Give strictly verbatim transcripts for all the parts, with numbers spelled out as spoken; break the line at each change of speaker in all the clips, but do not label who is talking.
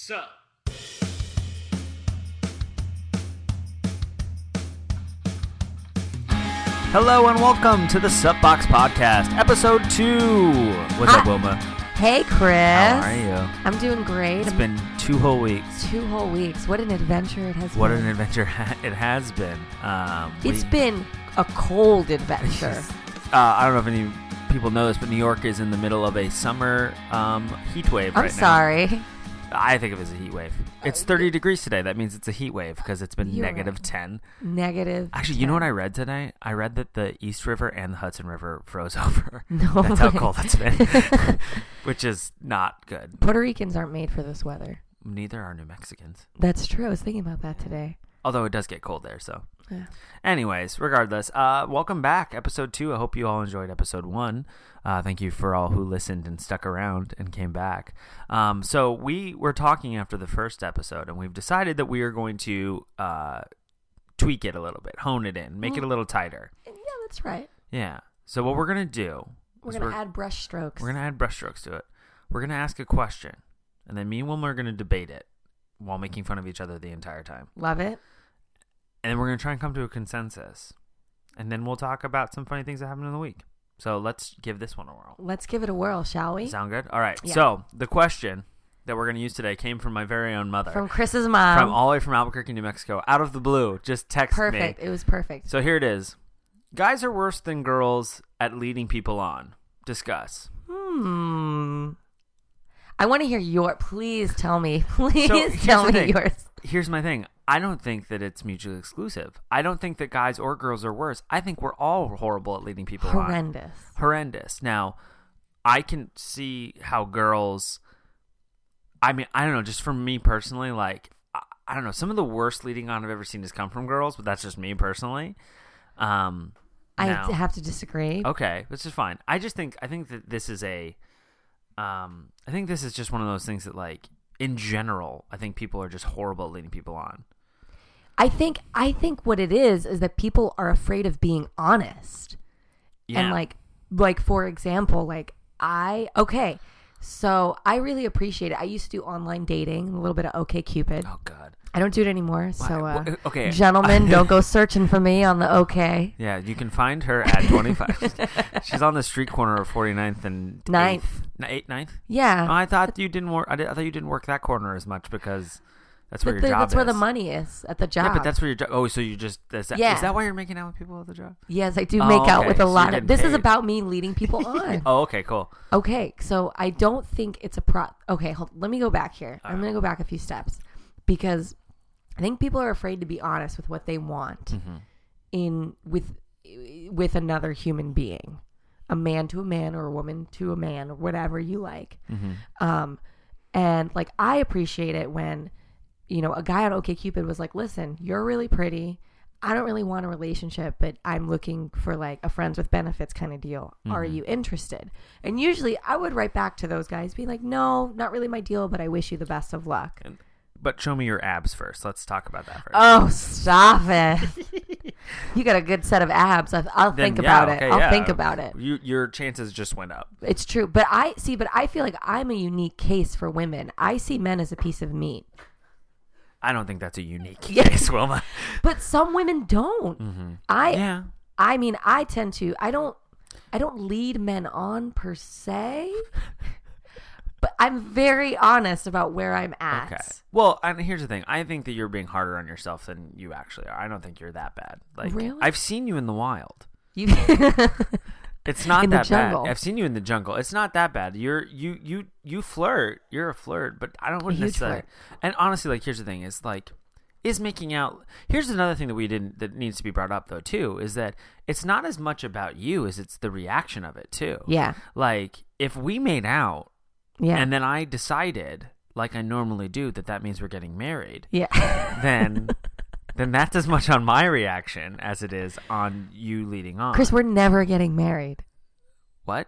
Sup? Hello and welcome to the Supbox Podcast, episode two. What's
Hi.
up, Wilma?
Hey, Chris.
How are you?
I'm doing great.
It's
I'm-
been two whole weeks.
two whole weeks. What an adventure it has
What
been.
an adventure it has been. Um,
It's
we-
been a cold adventure.
uh, I don't know if any people know this, but New York is in the middle of a summer um, heat wave
I'm
right now.
sorry.
I think of it as a heat wave. It's thirty degrees today. That means it's a heat wave because it's been
You're
negative
right.
ten.
Negative.
Actually, you know what I read today? I read that the East River and the Hudson River froze over.
No
That's how
way.
cold it's been, which is not good.
Puerto Ricans aren't made for this weather.
Neither are New Mexicans.
That's true. I was thinking about that today.
Although it does get cold there, so.
Yeah.
Anyways, regardless, uh, welcome back, episode two. I hope you all enjoyed episode one. Uh, thank you for all who listened and stuck around and came back. Um, so we were talking after the first episode, and we've decided that we are going to uh, tweak it a little bit, hone it in, make it a little tighter.
Yeah, that's right.
Yeah. So what we're going to do
We're
is
going to add brush strokes.
We're going to add brushstrokes to it. We're going to ask a question, and then me and Wilma are going to debate it while making fun of each other the entire time.
Love it.
And then we're going to try and come to a consensus. And then we'll talk about some funny things that happened in the week. So let's give this one a whirl.
Let's give it a whirl, shall we?
Sound good? All right.
Yeah.
So the question that we're going to use today came from my very own mother.
From Chris's mom.
From all the way from Albuquerque, New Mexico. Out of the blue. Just text
Perfect.
me.
It was perfect.
So here it is. Guys are worse than girls at leading people on. Discuss.
Hmm. I want to hear your. Please tell me. Please
So, here's
tell
the
me
thing.
yours.
Here's my thing. I don't think that it's mutually exclusive. I don't think that guys or girls are worse. I think we're all horrible at leading people on.
Horrendous.
Horrendous. Now, I can see how girls, I mean, I don't know, just for me personally, like, I, I don't know, some of the worst leading on I've ever seen has come from girls, but that's just me personally. Um,
I
now-
have to disagree.
Okay, this is fine. I just think, I think that this is a, um, I think this is just one of those things that, like, in general, I think people are just horrible at leading people on.
I think I think what it is is that people are afraid of being honest.
Yeah.
And like like for example, like I okay, so I really appreciate it. I used to do online dating, a little bit of OkCupid.
Oh, God.
I don't do it anymore. So uh,
Why- okay.
gentlemen, don't go searching for me on the OK.
Yeah, you can find her at twenty-five. She's on the street corner of forty-ninth and
Ninth.
eighth. N- eighth, ninth?
Yeah.
Oh, I thought you didn't work. I, did, I thought you didn't work that corner as much because that's where
But
your
the-
job
that's
is.
where the money is at the job.
Yeah, but that's where your job. Oh, so you just is that,
Yeah.
is that why you're making out with people at the job?
Yes, I do
Oh,
make out
okay.
with
So
a
you're
lot
getting
of. This is
paid.
about me leading people on.
Oh, okay, cool.
Okay, so I don't think it's a pro. Okay, hold, let me go back here. I'm
Uh.
going to go back a few steps because I think people are afraid to be honest with what they want
Mm-hmm.
in with with another human being, a man to a man or a woman to a man or whatever you like.
Mm-hmm.
Um, and like I appreciate it when you know a guy on OkCupid was like, "Listen, you're really pretty. I don't really want a relationship, but I'm looking for like a friends with benefits kind of deal. Are
Mm-hmm.
you interested?" And usually I would write back to those guys, be like, "No, not really my deal, but I wish you the best of luck."
And, but show me your abs first. Let's talk about that first.
Oh, stop it. You got a good set of abs. I'll, I'll
Then,
think
yeah,
about
okay,
it. I'll
yeah.
think about it.
You, your chances just went up.
It's true. But I see, but I feel like I'm a unique case for women. I see men as a piece of meat.
I don't think that's a unique
Yeah.
case, Wilma.
But some women don't.
Mm-hmm.
I
Yeah.
I mean, I tend to. I don't. I don't lead men on per se, but I'm very honest about where I'm at.
Okay. Well, and here's the thing. I think that you're being harder on yourself than you actually are. I don't think you're that bad. Like,
Really?
I've seen you in the wild.
You,
It's not
In the
that
jungle.
bad. I've seen you in the jungle. It's not that bad. You're you you you flirt. You're a flirt, but I don't wouldn't
huge
necessarily.
flirt.
And honestly, like here's the thing: is like is making out. Here's another thing that we didn't that needs to be brought up though too is that it's not as much about you as it's the reaction of it too.
yeah,
Like if we made out
yeah,
and then I decided, like I normally do, that that means we're getting married,
yeah.
then. Then that's as much on my reaction as it is on you leading on.
Chris, we're never getting married.
What?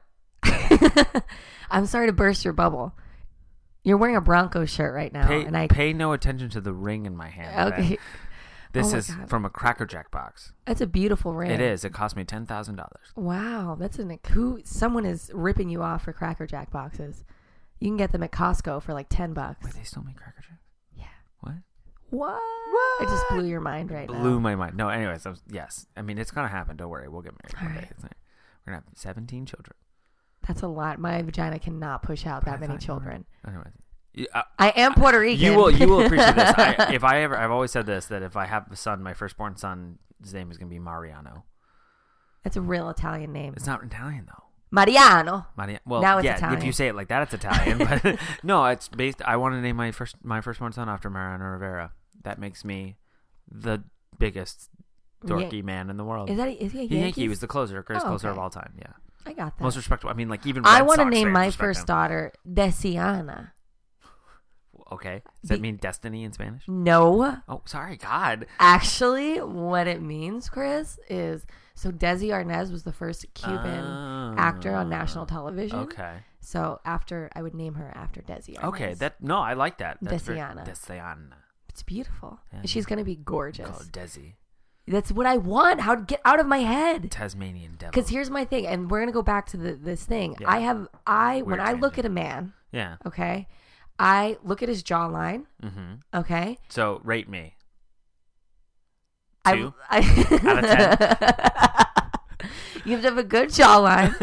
I'm sorry to burst your bubble. You're wearing a Broncos shirt right now,
Pay,
and I
pay no attention to the ring in my hand.
okay.
This
Oh my
is
God.
from a Cracker Jack box.
That's a beautiful ring.
It is. It cost me ten thousand dollars.
Wow, that's an who. Someone is ripping you off for Cracker Jack boxes. You can get them at Costco for like ten bucks.
Wait, they still make Cracker Jacks?
Yeah.
What?
What?
What?
I just blew your mind right now.
Blew my mind. No, anyways, I was, yes. I mean, it's going to happen. Don't worry. We'll get married
All
one
right.
day. It's not, we're going to have seventeen children.
That's a lot. My vagina cannot push out
But
that
I
many
thought you were-
children.
Anyways. You, uh,
I am Puerto Rican.
You will you will appreciate this. I, if I ever, I've always said this, that if I have a son, my firstborn son, his name is going to be Mariano.
That's a real Italian name.
It's not Italian, though.
Mariano.
Maria, well,
Now it's
yeah,
Italian.
if you say it like that, it's Italian. But no, it's based. I want to name my first my firstborn son after Mariano Rivera. That makes me the biggest dorky
Yeah.
man in the world.
Is that is he a
He
Yankee?
Yankee was the closer, greatest
Oh,
closer
okay.
of all time. Yeah,
I got that.
most respectable. I mean, like even
I
Red
want to
Sox
name
fans
my
respect
first
him.
daughter Desiana.
Okay, does that
Be-
mean destiny in Spanish?
No.
Oh, sorry, God.
Actually, what it means, Chris, is so Desi Arnaz was the first Cuban
Oh.
actor on national television.
Okay.
So after I would name her after Desi Arnaz.
Okay, that no, I like that. That's very-
Desiana.
Desiana.
It's beautiful.
Yeah.
And she's gonna be gorgeous.
Called Desi.
That's what I want. How to get out of my head.
Tasmanian devil.
Because here's my thing, and we're gonna go back to the, this thing.
Yeah.
I have I
Weird
when I look
tangent.
at a man,
Yeah.
okay, I look at his jawline,
Mm-hmm.
okay.
So rate me.
I,
Two?
I,
Out
of ten. You have to have a good jawline.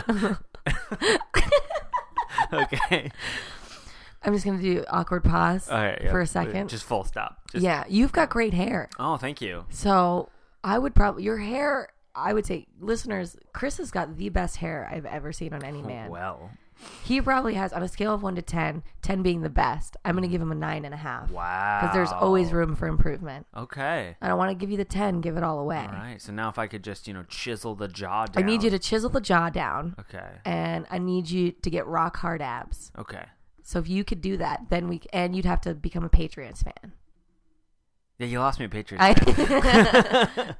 Okay.
I'm just gonna do awkward pause
All right, yeah.
for a second.
Just full stop. Just,
Yeah, you've got great hair.
Oh, thank you.
So I would probably your hair. I would say, listeners, Chris has got the best hair I've ever seen on any man.
Well.
He probably has, on a scale of one to ten, ten being the best. I'm going to give him a nine and a half.
Wow.
Because there's always room for improvement.
Okay.
I don't want to give you the ten, give it all away.
All right. So now if I could just, you know, chisel the jaw down.
I need you to chisel the jaw down.
Okay.
And I need you to get rock hard abs.
Okay.
So if you could do that, then we, and you'd have to become a Patriots fan.
Yeah, you lost me a Patriots.
I,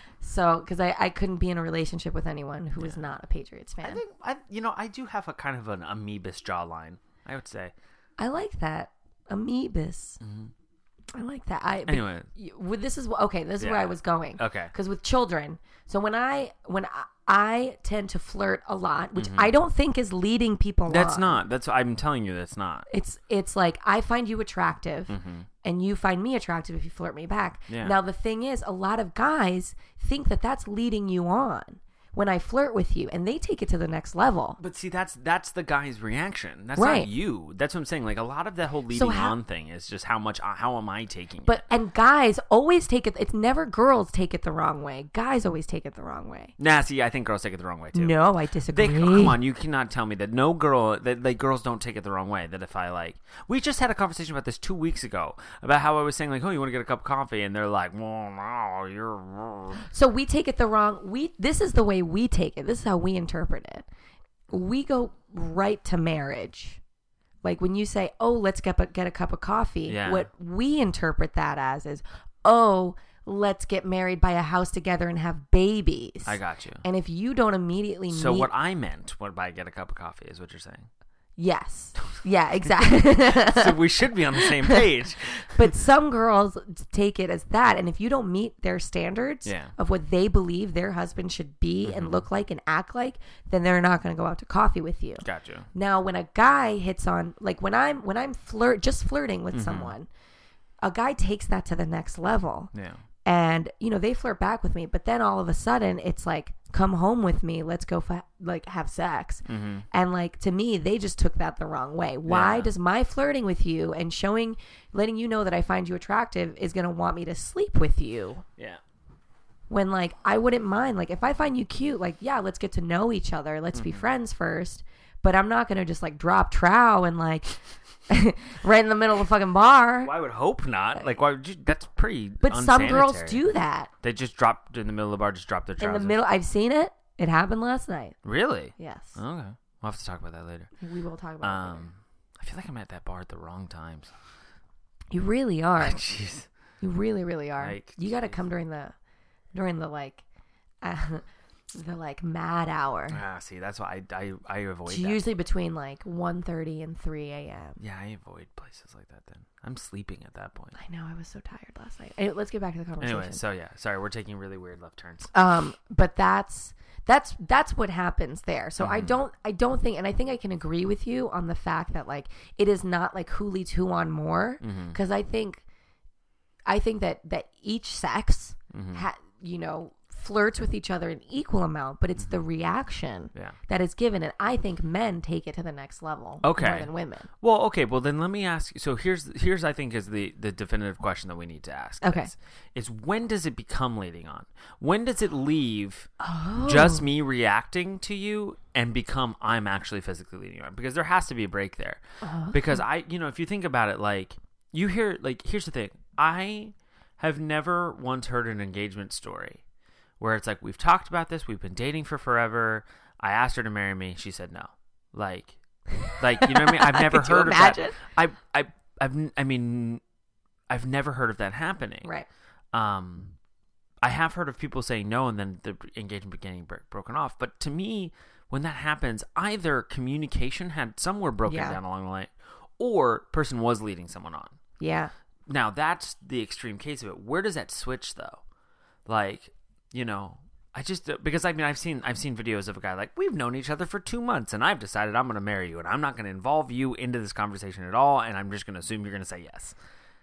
so, because I, I couldn't be in a relationship with anyone who was not a Patriots fan.
I think, I, you know, I do have a kind of an amoebus jawline, I would say.
I like that. Amoebus.
Mm-hmm.
I like that. I but
Anyway.
you- with this is wh- okay. This is where
Yeah.
I was going.
Okay.
Because with children, so when I when I, I tend to flirt a lot, which
Mm-hmm.
I don't think is leading people.
That's
on.
not. That's I'm telling you, that's not.
It's it's like I find you attractive,
Mm-hmm.
and you find me attractive if you flirt me back.
Yeah.
Now the thing is, a lot of guys think that that's leading you on when I flirt with you, and they take it to the next level.
But see, that's that's the guy's reaction. That's
Right.
not you. That's what I'm saying. Like a lot of that whole leading
So how-
on thing is just how much. How am I taking
But
it?
and guys always take it. It's never girls take it the wrong way. Guys always take it the wrong way.
Nah, see, I think girls take it the wrong way too.
No, I
They,
disagree.
come on, you cannot tell me that no girl, that like girls don't take it the wrong way. That if I like, we just had a conversation about this two weeks ago about how I was saying like, oh, you want to get a cup of coffee, and they're like, well, no, you're.
So we take it the wrong. We this is the way we take it. This is how we interpret it. We go right to marriage. Like when you say, "Oh, let's get a, get a cup of coffee,"
Yeah.
what we interpret that as is, "Oh, let's get married, buy a house together, and have babies."
I got you.
And if you don't immediately
So
meet,
what I meant when by get a cup of coffee is what you're saying.
yes, yeah, exactly.
So we should be on the same page.
But some girls take it as that, and if you don't meet their standards
Yeah.
of what they believe their husband should be
Mm-hmm.
and look like and act like, then they're not going to go out to coffee with you.
Got you.
Now, when a guy hits on, like when I'm when I'm flirt just flirting with
Mm-hmm.
someone, a guy takes that to the next level,
Yeah.
and you know they flirt back with me, but then all of a sudden it's like, come home with me, let's go fa- like have sex.
Mm-hmm.
And like to me they just took that the wrong way. Why
Yeah.
does my flirting with you and showing letting you know that I find you attractive is going to want me to sleep with you,
Yeah.
when like I wouldn't mind, like if I find you cute, like yeah, let's get to know each other, let's
Mm-hmm.
be friends first, but I'm not going to just like drop trow and like right in the middle of the fucking bar.
Well, I would hope not. Like, why would you? That's pretty.
But some girls
unsanitary.
do that
They just drop in the middle of the bar. Just drop their
in
trousers.
the middle. I've seen it. It happened last night.
Really?
Yes.
Okay. We'll have to talk about that later.
We will talk about it later.
Um, I feel like I'm at that bar at the wrong times.
You really are.
Jeez.
You really, really are.
Like,
you got to
jeez.
come during the, during the like, uh, the like mad hour.
Ah, see, that's why I I, I avoid
It's
that.
usually between like one thirty and three a.m.
Yeah, I avoid places like that. Then I'm sleeping at that point.
I know, I was so tired last night. Anyway, let's get back to the conversation.
Anyway, so yeah, sorry, we're taking really weird left turns.
Um, but that's that's that's what happens there. So
Mm-hmm.
I don't I don't think, and I think I can agree with you on the fact that like it is not like who leads who on more, because
Mm-hmm.
I think I think that that each sex
Mm-hmm.
ha, you know flirts with each other in equal amount, but it's the reaction
Yeah.
that is given, and I think men take it to the next level
Okay.
more than women.
Well, okay. Well, then let me ask you. So here's here's I think is the the definitive question that we need to ask.
Okay.
Is, is when does it become leading on? When does it leave
Oh.
just me reacting to you and become I'm actually physically leading on? Because there has to be a break there.
Oh.
Because I, you know, if you think about it, like you hear, like here's the thing. I have never once heard an engagement story where it's like, we've talked about this, we've been dating for forever. I asked her to marry me, she said no. Like, like you know what I mean? I've never
Could you
heard of
imagine?
that. I, I, I've, I mean, I've never heard of that happening.
Right.
Um, I have heard of people saying no and then the engagement getting bro- broken off. But to me, when that happens, either communication had somewhere broken
Yeah.
down along the line, or person was leading someone on.
Yeah.
Now that's the extreme case of it. Where does that switch though? Like, you know, I just because I mean I've seen I've seen videos of a guy like, we've known each other for two months and I've decided I'm going to marry you and I'm not going to involve you into this conversation at all and I'm just going to assume you're going to say yes.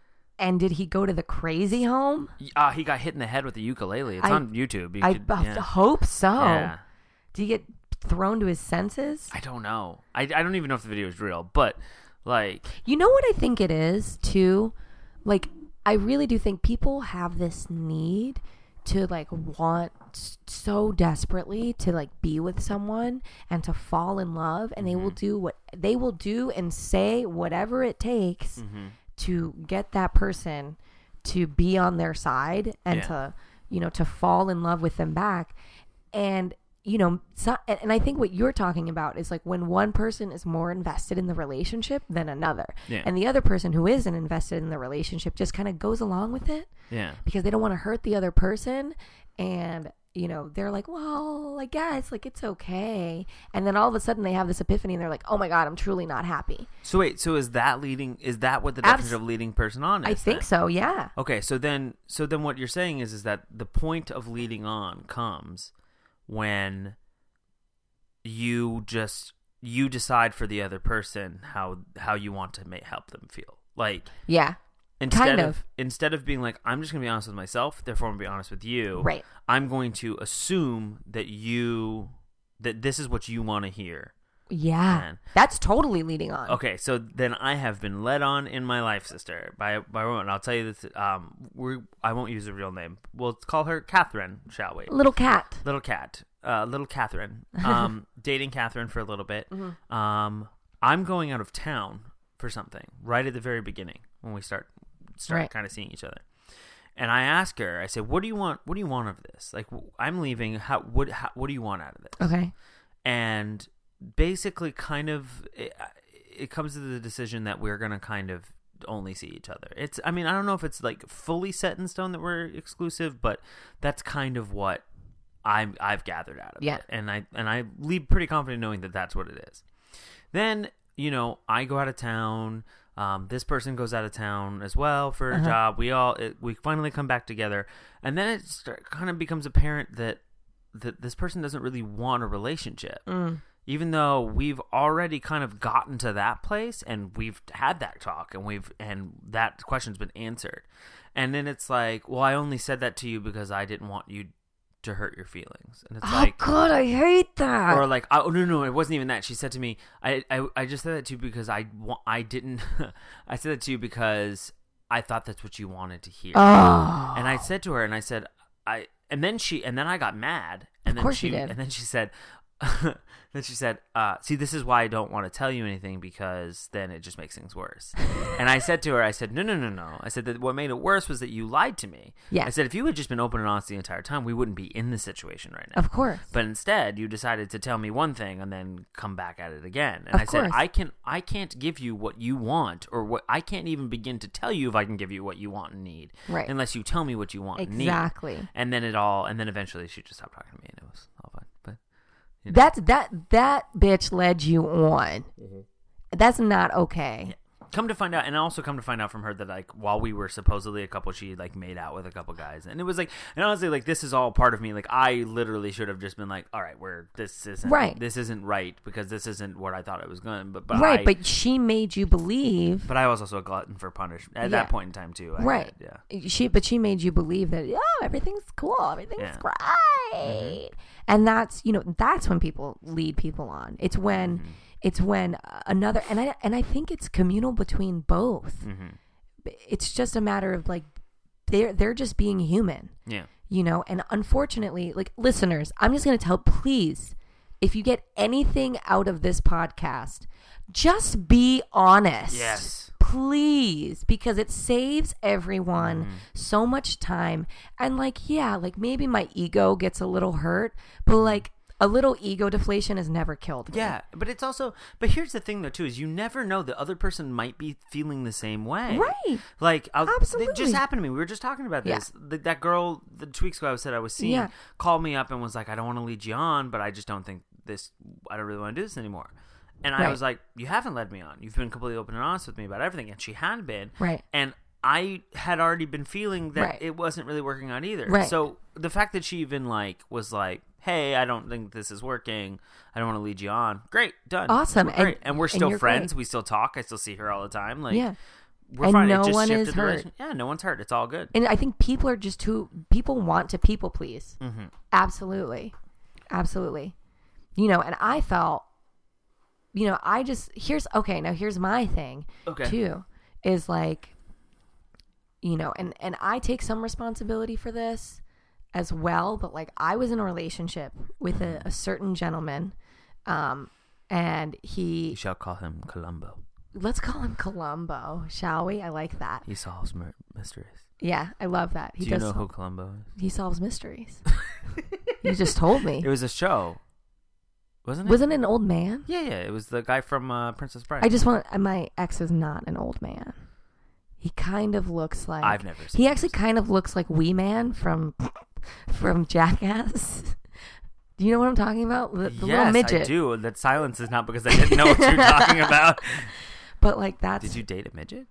And did he go to the crazy home?
Uh, he got hit in the head with a ukulele. It's
I-
on YouTube. You
I
could-
b-
yeah.
hope so.
Yeah.
Did he get thrown to his senses?
I don't know. I, I don't even know if the video is real, but like,
You know what I think it is too? Like, I really do think people have this need to like want s- so desperately to like be with someone and to fall in love, and they will do what they will do and say whatever it takes
mm-hmm.
to get that person to be on their side and
Yeah.
to, you know, to fall in love with them back. And you know, so, and and I think what you're talking about is like when one person is more invested in the relationship than another.
Yeah.
And the other person who isn't invested in the relationship just kind of goes along with it
yeah.
because they don't want to hurt the other person. And, you know, they're like, well, I guess like it's okay. And then all of a sudden they have this epiphany and they're like, oh my God, I'm truly not happy.
So wait, so is that leading? Is that what the
Abs-
definition of leading person on is?
I think
then?
so. Yeah.
Okay, so then, so then, what you're saying is, is that the point of leading on comes when you just you decide for the other person how how you want to make help them feel. Like,
Yeah.
instead
Kind
of,
of.
instead of being like, I'm just going to be honest with myself, therefore I'm going to be honest with you.
Right.
I'm going to assume that you that this is what you want to hear.
Yeah.
Man.
That's totally leading on.
Okay, so then I have been led on in my life, sister, by by a woman. I'll tell you this. Um, we I won't use a real name. We'll call her Catherine, shall we?
Little cat.
Little Cat, uh, little Catherine. Um, dating Catherine for a little bit.
Mm-hmm.
Um, I'm going out of town for something right at the very beginning when we start start
Right.
kind of seeing each other. And I ask her, I said, "What do you want? What do you want of this? Like, I'm leaving. How what how, what do you want out of this?"
Okay.
And basically kind of it, it comes to the decision that we're going to kind of only see each other. It's I mean, I don't know if it's like fully set in stone that we're exclusive, but that's kind of what I'm I've gathered out of
Yeah.
it. And I and I leave pretty confident knowing that that's what it is. Then, you know, I go out of town, um, this person goes out of town as well for a
Uh-huh.
job. We all it, we finally come back together, and then it start, kind of becomes apparent that that this person doesn't really want a relationship.
Mm.
Even though we've already kind of gotten to that place and we've had that talk and we've and that question's been answered. And then it's like, well, I only said that to you because I didn't want you to hurt your feelings. And it's
Oh
like,
God, I hate that.
or like, oh no, no, it wasn't even that. She said to me, I, I, I just said that to you because I, wa- I didn't. I said that to you because I thought that's what you wanted to hear.
Oh.
And I said to her, and I said, I, and then she, and then I got mad. And
Of
then
course
she
you did.
And then she said, then she said, uh, see, this is why I don't want to tell you anything because then it just makes things worse. And I said to her, I said, no, no, no, no. I said that what made it worse was that you lied to me.
Yeah.
I said, if you had just been open and honest the entire time, we wouldn't be in this situation right now.
Of course.
But instead, you decided to tell me one thing and then come back at it again. And
Of
I said,
course.
I can, I can't give you what you want, or what I can't even begin to tell you if I can give you what you want and need,
Right.
unless you tell me what you want and need.
Exactly.
And then it all, and then eventually she just stopped talking to me, and it was all fine. You know?
That's that that bitch led you on.
Mm-hmm.
That's not okay.
Yeah. Come to find out, and also come to find out from her that, like, while we were supposedly a couple, she, like, made out with a couple guys. And it was, like, and honestly, like, this is all part of me. Like, I literally should have just been like, all right, we're, this isn't,
right.
this isn't right, because this isn't what I thought it was going to, but, but
Right,
I,
but she made you believe.
But I was also a glutton for punishment at
Yeah.
that point in time, too. I
Right.
Did, yeah.
She, but she made you believe that, oh, everything's cool, everything's
Yeah.
great.
Mm-hmm.
And that's, you know, that's when people lead people on. It's when...
Mm-hmm.
It's when another, and I and I think it's communal between both.
Mm-hmm.
It's just a matter of like, they're they're just being human.
Yeah.
You know, and unfortunately, like listeners, I'm just gonna tell, please, if you get anything out of this podcast, just be honest.
Yes.
Please, because it saves everyone
Mm-hmm.
so much time. And like, yeah, like maybe my ego gets a little hurt, but like. A little ego deflation has never killed me.
Yeah, but it's also, but here's the thing though too, is you never know, the other person might be feeling the same way.
Right.
Like, I'll,
Absolutely.
it just happened to me. We were just talking about this.
Yeah.
The, that girl, the two weeks ago I said I was seeing,
Yeah. called
me up and was like, I don't want to lead you on, but I just don't think this, I don't really want to do this anymore. And I
Right.
was like, you haven't led me on. You've been completely open and honest with me about everything. And she had been.
Right.
And I had already been feeling that
Right.
it wasn't really working out either.
Right.
So the fact that she even like was like, hey, I don't think this is working. I don't want to lead you on. Great, done.
Awesome.
We're great.
And-
And, we're
and
still
you're
friends.
great.
We still talk. I still see her all the time. Like,
Yeah.
we're
And
fine.
no
it just
one
shifted
is
the
hurt.
relation- Yeah, no one's hurt. It's all good.
And I think people are just too, people want to people please.
Mm-hmm.
Absolutely. Absolutely. You know, and I felt, you know, I just, here's, okay, now here's my thing
Okay.
too, is like, you know, and, and I take some responsibility for this as well, but like I was in a relationship with a, a certain gentleman, um, and he,
You shall call him Columbo.
let's call him Columbo, shall we? I like that.
He solves mer- mysteries.
Yeah, I love that. He
Do you
does.
know
sol-
who Columbo is?
he solves mysteries. You just told me.
It was a show, wasn't it?
Wasn't it an old man?
Yeah, yeah. It was the guy from uh, Princess Bride.
I just want, my ex is not an old man. He kind of looks like,
I've never seen
he
him.
actually kind of looks like Wee Man from from Jackass. Do you know what I'm talking about? The, the
yes,
little midget.
I do. That silence is not because I didn't know what you're talking about.
But like that's,
Did you date a midget?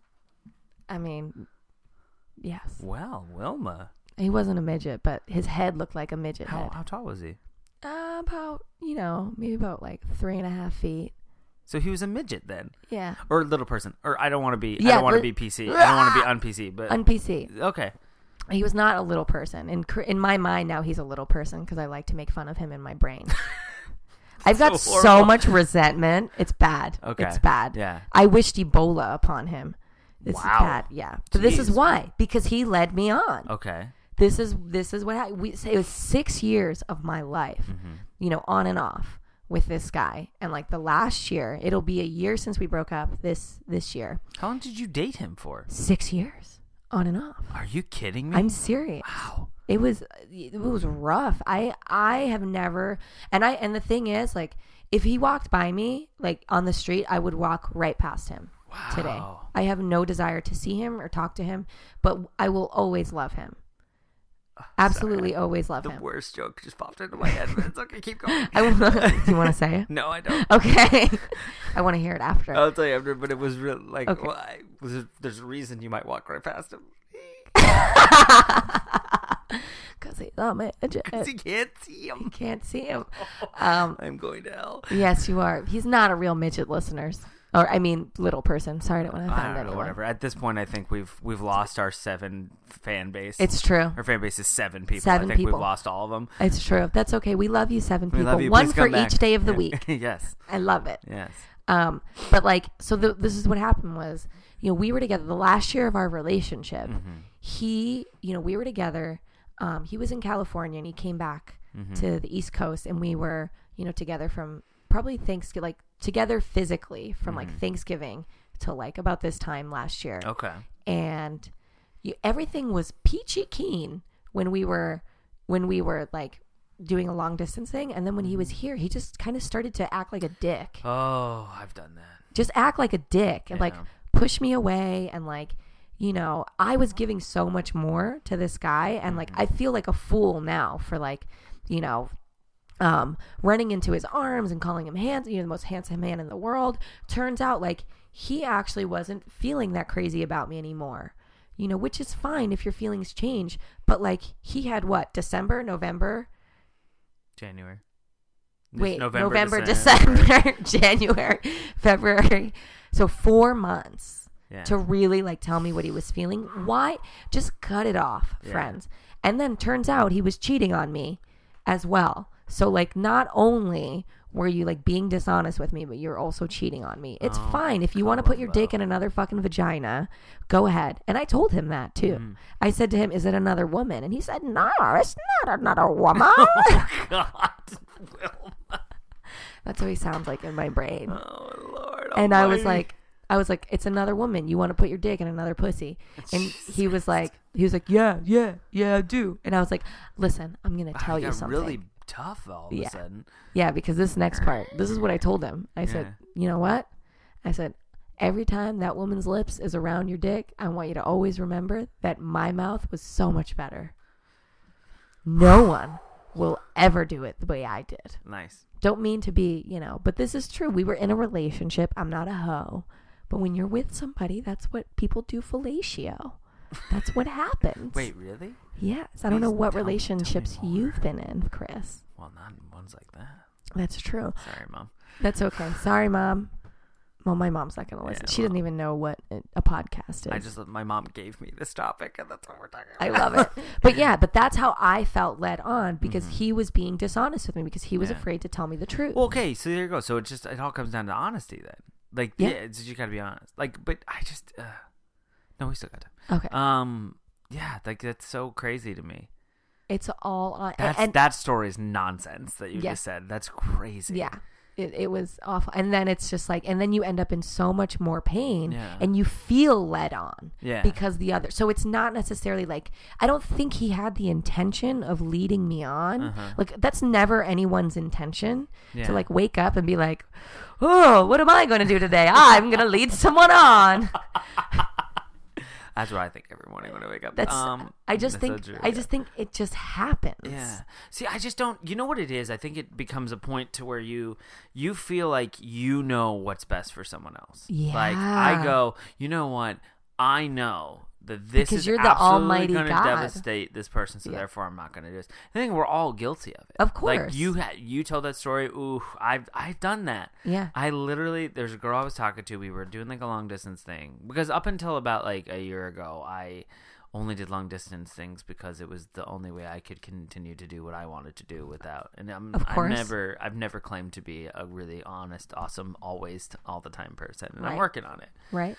I mean, yes.
Well, Wilma.
He wasn't a midget, but his head looked like a midget
How
head.
how tall was he?
Uh, about, you know, maybe about like three and a half feet.
So he was a midget then,
Yeah.
or a little person, or I don't want to be. I
Yeah,
don't want to
li-
be P C. I don't want to be on P C. But
On P C.
okay.
He was not a little person. In cr- in my mind now, he's a little person because I like to make fun of him in my brain. I've got
So
so,
horrible.
much resentment. It's bad.
Okay.
It's bad.
Yeah.
I wished Ebola upon him. This
Wow.
is bad. Yeah. But this is
Jeez.
why. Because he led me on.
Okay.
This is this is what I, we it was six years of my life,
Mm-hmm.
you know, on and off with this guy. And like the last year, it'll be a year since we broke up this this year.
How long did you date him for?
Six years on and off.
Are you kidding me?
I'm serious.
Wow.
It was it was rough. I I have never and I and the thing is like if he walked by me like on the street, I would walk right past him
Wow.
today. I have no desire to see him or talk to him, but I will always love him. Absolutely
Sorry.
always love
The
him.
worst joke just popped into my head, but it's okay. Keep going.
I will, do you want to say it?
No, I don't.
Okay. I want to hear it after.
I'll tell you after, but it was real. Like,
Okay.
well, I, was there's a reason you might walk right past him.
Because he's a midget.
Because you can't see
You
him.
can't see him. Um,
I'm going to hell.
yes, you are. He's not a real midget, listeners. Or, I mean, little person. Sorry, I don't want to
I
offend
don't know,
anyone.
whatever. At this point, I think we've we've lost our seven fan base.
It's true.
Our fan base is seven people.
Seven
I think
people.
we've lost all of them.
It's true. That's okay. We love you, seven
We
people.
love you.
One
Please
for
come back.
each day of the
Yeah.
week.
Yes.
I love it.
Yes.
Um, but like, so the, this is what happened was, you know, we were together the last year of our relationship.
Mm-hmm.
He, you know, we were together. Um, he was in California and he came back
Mm-hmm.
to the East Coast and we were, you know, together from probably Thanksgiving, like together physically from
Mm-hmm.
like Thanksgiving till like about this time last year.
Okay.
And you, everything was peachy keen when we were, when we were like doing a long distance thing. And then when he was here, he just kind of started to act like a dick.
Oh, I've done that.
Just act like a dick and like
Yeah.
push me away and like, you know, I was giving so much more to this guy and like I feel like a fool now for like, you know, um, running into his arms and calling him handsome, you know, the most handsome man in the world. Turns out like he actually wasn't feeling that crazy about me anymore, you know, which is fine if your feelings change. But like he had what, December, November,
January.
Wait,
November,
November,
December,
December, January, February. So four months
yeah.
to really like tell me what he was feeling. Why? Just cut it off,
Yeah.
friends. And then turns out he was cheating on me as well. So like not only were you like being dishonest with me, but you're also cheating on me. It's
Oh,
fine. If you want to put your dick in another fucking vagina, go ahead. And I told him that too.
Mm.
I said to him, is it another woman? And he said, no, it's not another woman.
Oh, God. Wilma.
That's what he sounds like in my brain.
Oh, Lord.
And I was
almighty.
like, I was like, it's another woman. You want to put your dick in another pussy. And he was like, he was like, yeah, yeah, yeah, I do. And I was like, listen, I'm going to tell
I
you
got
something.
really tough all of
Yeah.
a sudden.
Yeah, because this next part, this is what I told him. I said, you know what? I said, every time that woman's lips is around your dick, I want you to always remember that my mouth was so much better. No one will ever do it the way I did.
Nice.
Don't mean to be, you know, but this is true. We were in a relationship. I'm not a hoe. But when you're with somebody, that's what people do fellatio. That's what happens.
Wait, really?
Yes. I don't
Please
know what
tell me-
relationships
tell me more.
you've been in, Chris.
Well, not ones like that.
That's true.
Sorry, Mom.
That's okay. Sorry, Mom. Well, my mom's not going to listen.
Yeah,
she
well,
doesn't even know what a a podcast is.
I just, my mom gave me this topic, and that's what we're talking about.
I love it. But yeah, but that's how I felt led on because
Mhm.
he was being dishonest with me because he was
Yeah.
afraid to tell me the truth.
Well, okay, so there you go. So it just, it all comes down to honesty then. Like,
Yeah.
yeah, it's, you gotta be honest. Like, but I just, uh, no, we still got time.
Okay.
Um, yeah, like, that's so crazy to me.
It's all on.
That's,
and,
that story is nonsense that you
Yeah.
just said. That's crazy.
Yeah. It, it was awful. And then it's just like, and then you end up in so much more pain
Yeah.
and you feel led on
Yeah.
because the other, so it's not necessarily like, I don't think he had the intention of leading me on.
Uh-huh.
Like that's never anyone's intention
Yeah.
to like wake up and be like, oh, what am I going to do today? I'm going to lead someone on.
That's what I think every morning when I wake up.
That's,
um,
I just
that's
think,
so true,
I
yeah.
just think it just happens.
Yeah. See, I just don't. You know what it is? I think it becomes a point to where you you feel like you know what's best for someone else.
Yeah.
Like I go, you know what? I know that this
Because
is
you're the
absolutely
almighty
going to
God.
devastate this person, so
Yeah.
therefore I'm not going to do this. I think we're all guilty of it.
Of course.
Like you had you told that story. Ooh, I've I've done that.
Yeah.
I literally, there's a girl I was talking to. We were doing like a long distance thing because up until about like a year ago, I only did long distance things because it was the only way I could continue to do what I wanted to do without. And I'm,
Of
I'm
course.
never, I've never claimed to be a really honest, awesome, always, all the time person, and I'm
Right.
working on it.
Right.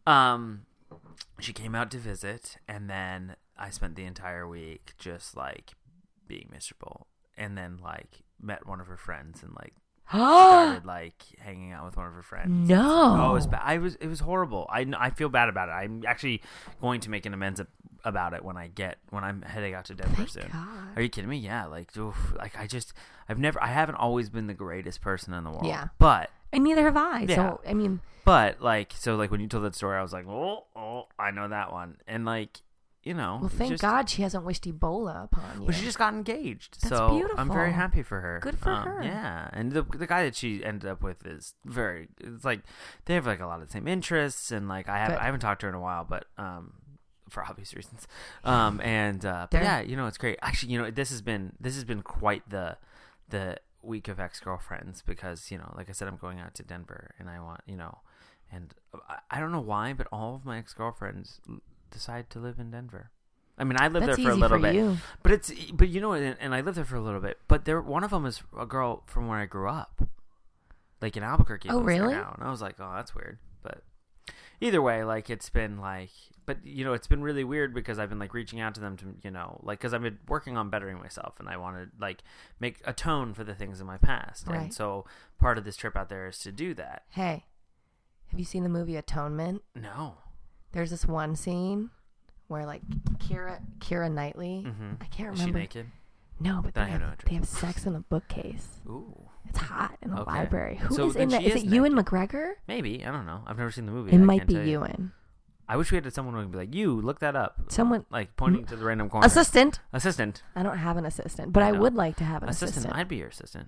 Um, she came out to visit, and then I spent the entire week just like being miserable, and then like met one of her friends and like started like hanging out with one of her friends.
No.
Oh, it was bad. I was. It was horrible. I, I feel bad about it. I'm actually going to make an amends ab- about it when I get when I'm heading out to Denver
Thank
soon.
God.
Are you kidding me? Yeah. Like, oof, like I just I've never I haven't always been the greatest person in the world.
Yeah.
But
And neither have I.
Yeah.
So, I mean,
but like so like when you told that story, I was like, oh oh, I know that one. And like you know,
well,
it's
thank
just,
God she hasn't wished Ebola upon you.
Well, she just got engaged,
That's
so I'm very
beautiful.
happy for her.
Good for
Um,
her.
Yeah, and the the guy that she ended up with is very. It's like they have like a lot of the same interests, and like I have
Good.
I haven't talked to her in a while, but um, for obvious reasons. Um, and uh, but
There.
yeah, you know, it's great. Actually, you know, this has been this has been quite the the week of ex girlfriends because you know, like I said, I'm going out to Denver, and I want you know, and I, I don't know why, but all of my ex girlfriends decide to live in Denver. I mean, I lived
That's
there for a
easy
little
for
bit,
you.
but it's but you know, and, and I lived there for a little bit. But there, one of them is a girl from where I grew up, like in Albuquerque.
Oh,
lives there
really?
Now. And I was like, oh, that's weird. But either way, like it's been like, but you know, it's been really weird because I've been like reaching out to them to you know, like because I've been working on bettering myself, and I want to like make atone for the things in my past,
Right.
and so part of this trip out there is to do that.
Hey, have you seen the movie Atonement?
No.
There's this one scene where like Kira Kira Knightley,
Mm-hmm.
I can't
Is she
remember.
naked?
No, but
Then
they
I have
have,
no
they have sex in a bookcase.
Ooh.
It's hot in a
Okay.
library. Who is
So
in
then
that?
she
Is
is
it Ewan McGregor?
Maybe I don't know. I've never seen the movie.
It
I
might
can't
be
tell you.
Ewan.
I wish we had someone who would be like, you, look that up.
Someone.
Like pointing to the random corner.
Assistant.
Assistant.
I don't have an assistant, but I, I would like to have an assistant.
Assistant. I'd be your assistant.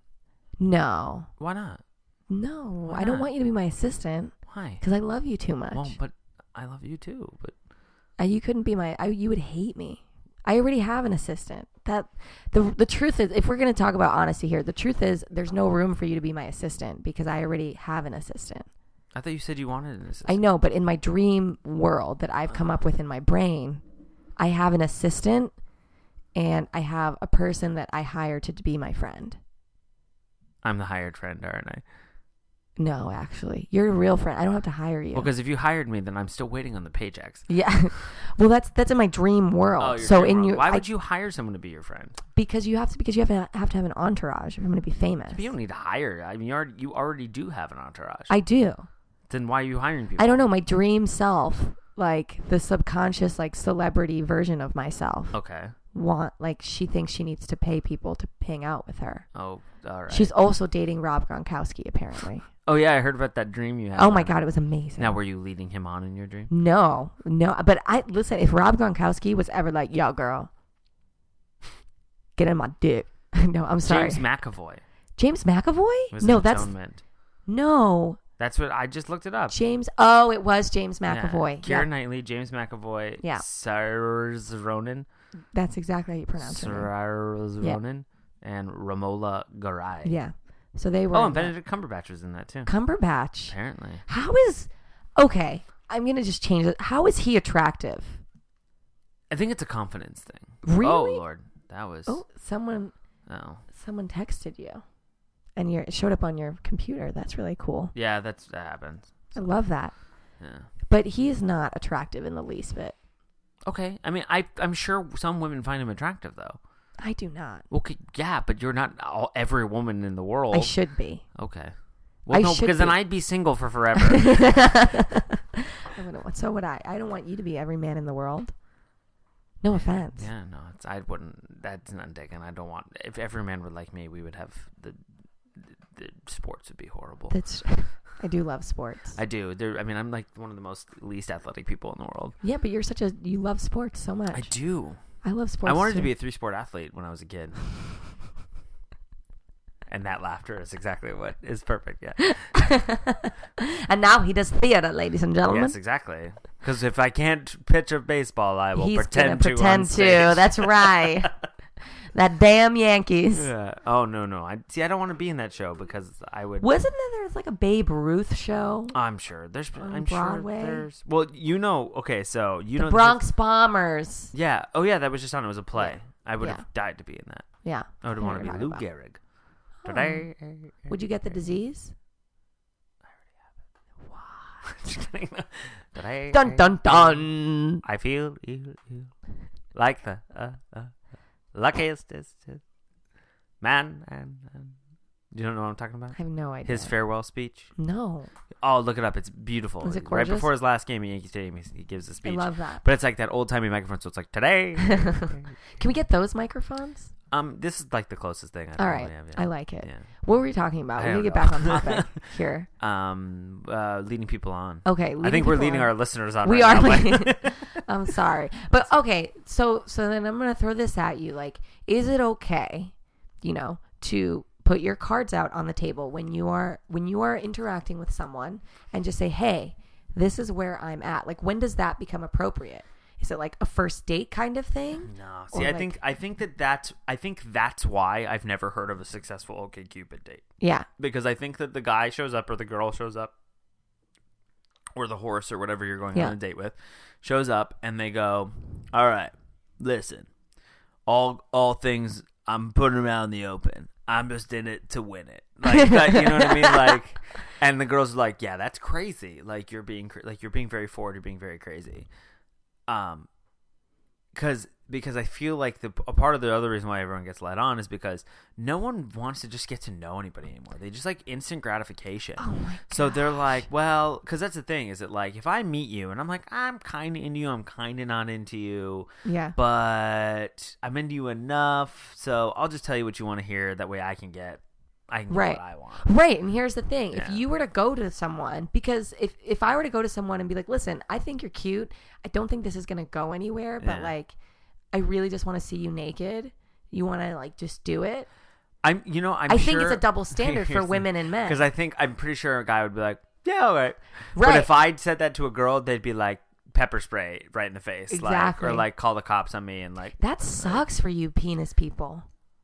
No.
Why not?
No.
Why
I don't
not?
want you to be my assistant.
Why?
Because I love you too much.
Well, but I love you too. But
uh, you couldn't be my. I, you would hate me. I already have an assistant. That the the truth is, if we're going to talk about honesty here, the truth is there's no room for you to be my assistant because I already have an assistant.
I thought you said you wanted an assistant.
I know, but in my dream world that I've come up with in my brain, I have an assistant and I have a person that I hire to be my friend.
I'm the hired friend, aren't I?
No, actually. You're a real friend. I don't have to hire you.
Well, because if you hired me, then I'm still waiting on the paychecks.
Yeah. Well, that's that's in my dream world.
Oh,
so
dream
in
world.
your
Why
I,
would you hire someone to be your friend?
Because you have to because you have to have to have an entourage if I'm going to be famous.
But you don't need to hire. I mean, you already, you already do have an entourage.
I do.
Then why are you hiring people?
I don't know. My dream self, like the subconscious, like celebrity version of myself.
Okay.
Want like she thinks she needs to pay people to hang out with her.
Oh, all right.
She's also dating Rob Gronkowski, apparently.
Oh yeah, I heard about that dream you had.
Oh my god, it was amazing.
Now, were you leading him on in your dream?
No, no. But I listen. If Rob Gronkowski was ever like, "Yo, girl, get in my dick," no, I'm sorry.
James McAvoy.
James McAvoy?
Was
No,
in
that's
Atonement.
no.
That's what I just looked it up.
James. Oh, it was James McAvoy.
Yeah. Keira
Yep.
Knightley, James McAvoy,
Yeah.
Saoirse Ronan,
That's exactly how you pronounce her name.
Saoirse
Yeah.
Ronan, and Romola Garai.
Yeah. So they were.
Oh,
in
and
that.
Benedict Cumberbatch was in that too.
Cumberbatch.
Apparently.
How is okay? I'm gonna just change it. How is he attractive?
I think it's a confidence thing.
Really?
Oh Lord, that was.
Oh, someone
Oh.
someone texted you, and your it showed up on your computer. That's really cool.
Yeah, that's that happens.
I love that.
Yeah.
But he is not attractive in the least bit.
Okay. I mean, I I'm sure some women find him attractive though.
I do not.
Okay, yeah, but you're not all, every woman in the world.
I should be.
Okay. Well,
I
no,
should
because then
be.
I'd be single for forever.
I wouldn't want- so would I. I don't want you to be every man in the world. No offense.
Yeah, no, it's, I wouldn't. That's not taken. I don't want. If every man were like me, we would have the the, the sports would be horrible.
That's. I do love sports.
I do. There. I mean, I'm like one of the most least athletic people in the world.
Yeah, but you're such a you love sports so much.
I do.
I love sports.
I wanted
too.
to be a three sport athlete when I was a kid. And that laughter is exactly what is perfect. Yeah.
And now he does theater, ladies and gentlemen.
Yes, exactly. Because if I can't pitch a baseball, I will
He's
pretend
gonna
to.
pretend
on
to.
stage.
That's right. That damn Yankees.
Yeah. Oh no no. I see. I don't want to be in that show because I would.
Wasn't there there's like a Babe Ruth show?
I'm sure there's.
On
I'm
Broadway?
sure there's. Well, you know. Okay, so you
The
know
Bronx Bombers.
Yeah. Oh yeah, that was just on. It was a play.
Yeah.
I would
Yeah.
have died to be in that.
Yeah.
I would
I
want to
know
be
what
Lou
you're talking
Gehrig.
Oh.
Today.
Would you get the disease?
Just kidding. Today.
Dun dun dun.
I feel ill, ill, like the uh, uh, luckiest is man. And, and you don't know what I'm talking about?
I have no idea.
His farewell speech.
No.
Oh, look it up. It's beautiful.
Is it
Right
gorgeous?
before his last game at Yankee Stadium, he, he gives a
I
speech.
love that.
But it's like that old timey microphone, so it's like today.
Can we get those microphones?
um, this is like the closest thing I
All
probably
right.
have. Yeah.
I like it.
Yeah.
What were we talking about?
I
We need to
don't
get back on
know.
topic here.
Um, uh, leading people on.
Okay.
I think
leading
we're
people
leading
on.
our listeners on.
We
right
are
now,
leading-
but-
I'm sorry. But okay, so so then I'm going to throw this at you. Like, is it okay, you know, to put your cards out on the table when you are when you are interacting with someone and just say, "Hey, this is where I'm at." Like, when does that become appropriate? Is it like a first date kind of thing?
No.
Or
See, I
like-
think I think that that's I think that's why I've never heard of a successful OkCupid date.
Yeah.
Because I think that the guy shows up or the girl shows up or the horse or whatever you're going
Yeah.
on a date with shows up and they go, "All right, listen, all all things I'm putting them out in the open. I'm just in it to win it." Like that, you know what I mean? Like, and the girls are like, "Yeah, that's crazy. Like you're being cra- like you're being very forward. You're being very crazy." Um, because because I feel like the a part of the other reason why everyone gets led on is because no one wants to just get to know anybody anymore. They just like instant gratification.
Oh my
So they're
gosh.
like, well, because that's the thing. Is it like if I meet you and I'm like, I'm kind of into you, I'm kind of not into you,
Yeah.
but I'm into you enough, so I'll just tell you what you want to hear. That way I can get I know
right.
what I want.
Right. And here's the thing.
Yeah.
If you were to go to someone, because if, if I were to go to someone and be like, listen, I think you're cute. I don't think this is going to go anywhere, but
Yeah.
like, I really just want to see you naked. You want to like just do it.
I'm, you know, I'm
I
sure,
think it's a double standard for women and men.
Because I think, I'm pretty sure a guy would be like, yeah, all right.
Right.
But if I'd said that to a girl, they'd be like, pepper spray right in the face.
Exactly.
Like, or like call the cops on me and like.
That sucks for you penis people.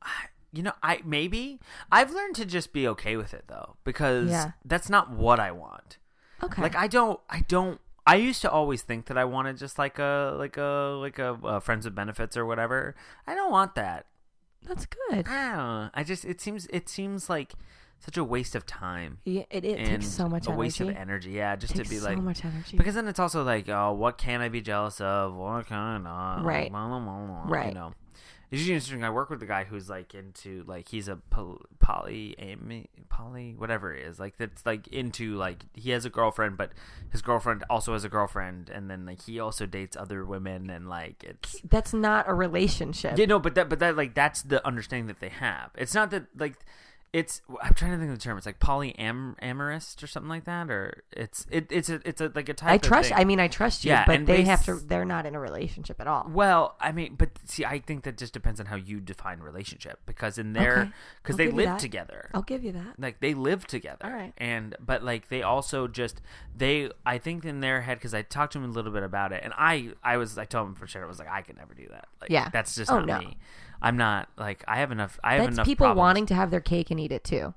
You know, I maybe I've learned to just be okay with it though, because
Yeah.
that's not what I want.
Okay.
Like I don't, I don't. I used to always think that I wanted just like a like a like a, uh friends with benefits or whatever. I don't want that.
That's good.
I don't know. I just it seems it seems like such a waste of time.
Yeah, it, it
and
takes so much
a
energy.
waste of energy. Yeah, just
It
to
takes
be
so
like
much energy.
because then it's also like, oh, what can I be jealous of? What can I not?
Right.
Blah, blah, blah, blah,
Right.
You know. It's usually interesting. I work with a guy who's like into like he's a poly, poly, poly, whatever it is. Like that's like into like he has a girlfriend, but his girlfriend also has a girlfriend, and then like he also dates other women, and like it's
That's not a relationship.
yeah, no, but that but that like that's the understanding that they have. It's not that like. It's I'm trying to think of the term. It's like polyamorous or something like that, or it's it it's a it's a like a type.
I
of
trust.
thing.
I mean, I trust you,
Yeah,
but
and
they
they
have
s-
to. They're not in a relationship at all.
Well, I mean, but see, I think that just depends on how you define relationship, because in their
Okay.
because
I'll
they
give you
live
that.
together.
I'll give you that.
Like they live together.
All right.
And but like they also just they I think in their head, because I talked to him a little bit about it, and I I was I told him for sure I was like I could never do that. Like
Yeah.
that's just
Oh,
not
no.
me. I'm not like I have enough. I have
That's
enough
people
problems.
wanting to have their cake and eat it too.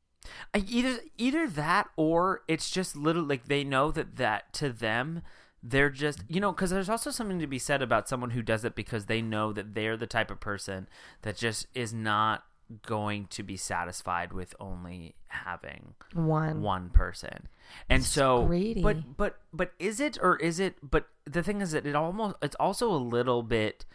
I- either either that, or it's just little like they know that that to them they're just you know because there's also something to be said about someone who does it because they know that they're the type of person that just is not going to be satisfied with only having
One.
one person. And
It's
so
greedy.
but but but is it or is it but the thing is that it almost it's also a little bit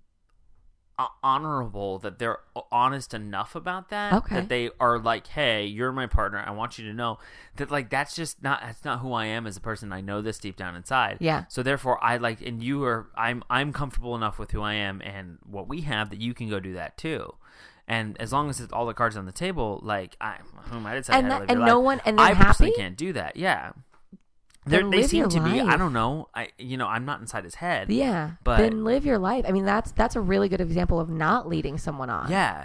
uh, honorable that they're honest enough about that.
Okay.
That they are like, hey, you're my partner, I want you to know that like that's just not that's not who I am as a person. I know this deep down inside.
Yeah.
So therefore I like and you are I'm I'm comfortable enough with who I am and what we have that you can go do that too. And as long as it's all the cards on the table, like I whom I did say
And
I had
that-
to live
and
your
no
life.
one- and they're
I personally
happy?
can't do that. Yeah.
Then
They're, they
live
seem
your
to be. I
life.
don't know. I you know I'm not inside his head.
Yeah.
But-
then live your life. I mean, that's that's a really good example of not leading someone on.
Yeah.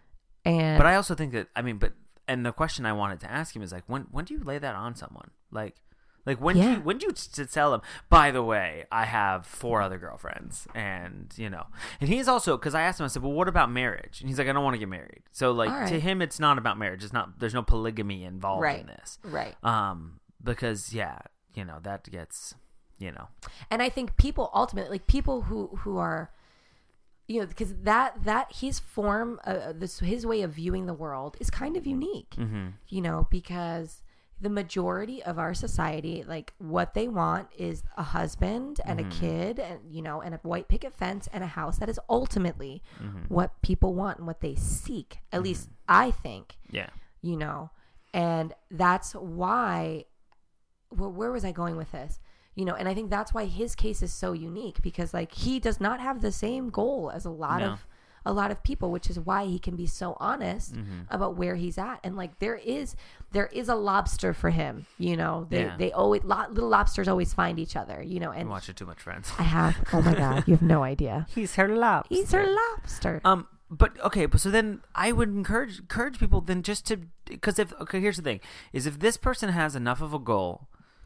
And
But I also think that I mean, but and the question I wanted to ask him is like, when when do you lay that on someone? Like, like when do
Yeah.
you when do you to tell them? By the way, I have four other girlfriends, and you know, and he's also because I asked him, I said, well, what about marriage? And he's like, I don't want to get married. So like
All right.
to him, it's not about marriage. It's not. There's no polygamy involved
Right.
in this.
right.
Um, because yeah, you know that gets, you know,
And I think people ultimately, like people who who are, you know, because that that his form, uh, this his way of viewing the world is kind of unique.
mm-hmm.
You know, because the majority of our society, like what they want is a husband and
Mm-hmm.
a kid, and you know, and a white picket fence and a house. That is ultimately
Mm-hmm.
what people want and what they seek. At least I think.
yeah,
You know, and that's why. Where, where was I going with this? You know, and I think that's why his case is so unique, because like he does not have the same goal as a lot
No.
of a lot of people, which is why he can be so honest
Mm-hmm.
about where he's at. And like there is there is a lobster for him. You know, they
Yeah.
they always lo- little lobsters always find each other. You know,
I'm
and
watching too much Friends.
I have. Oh my god, you have no idea.
He's her lobster.
He's her lobster.
Um, but okay, but so then I would encourage encourage people then just to because if okay, here's the thing: is if this person has enough of a goal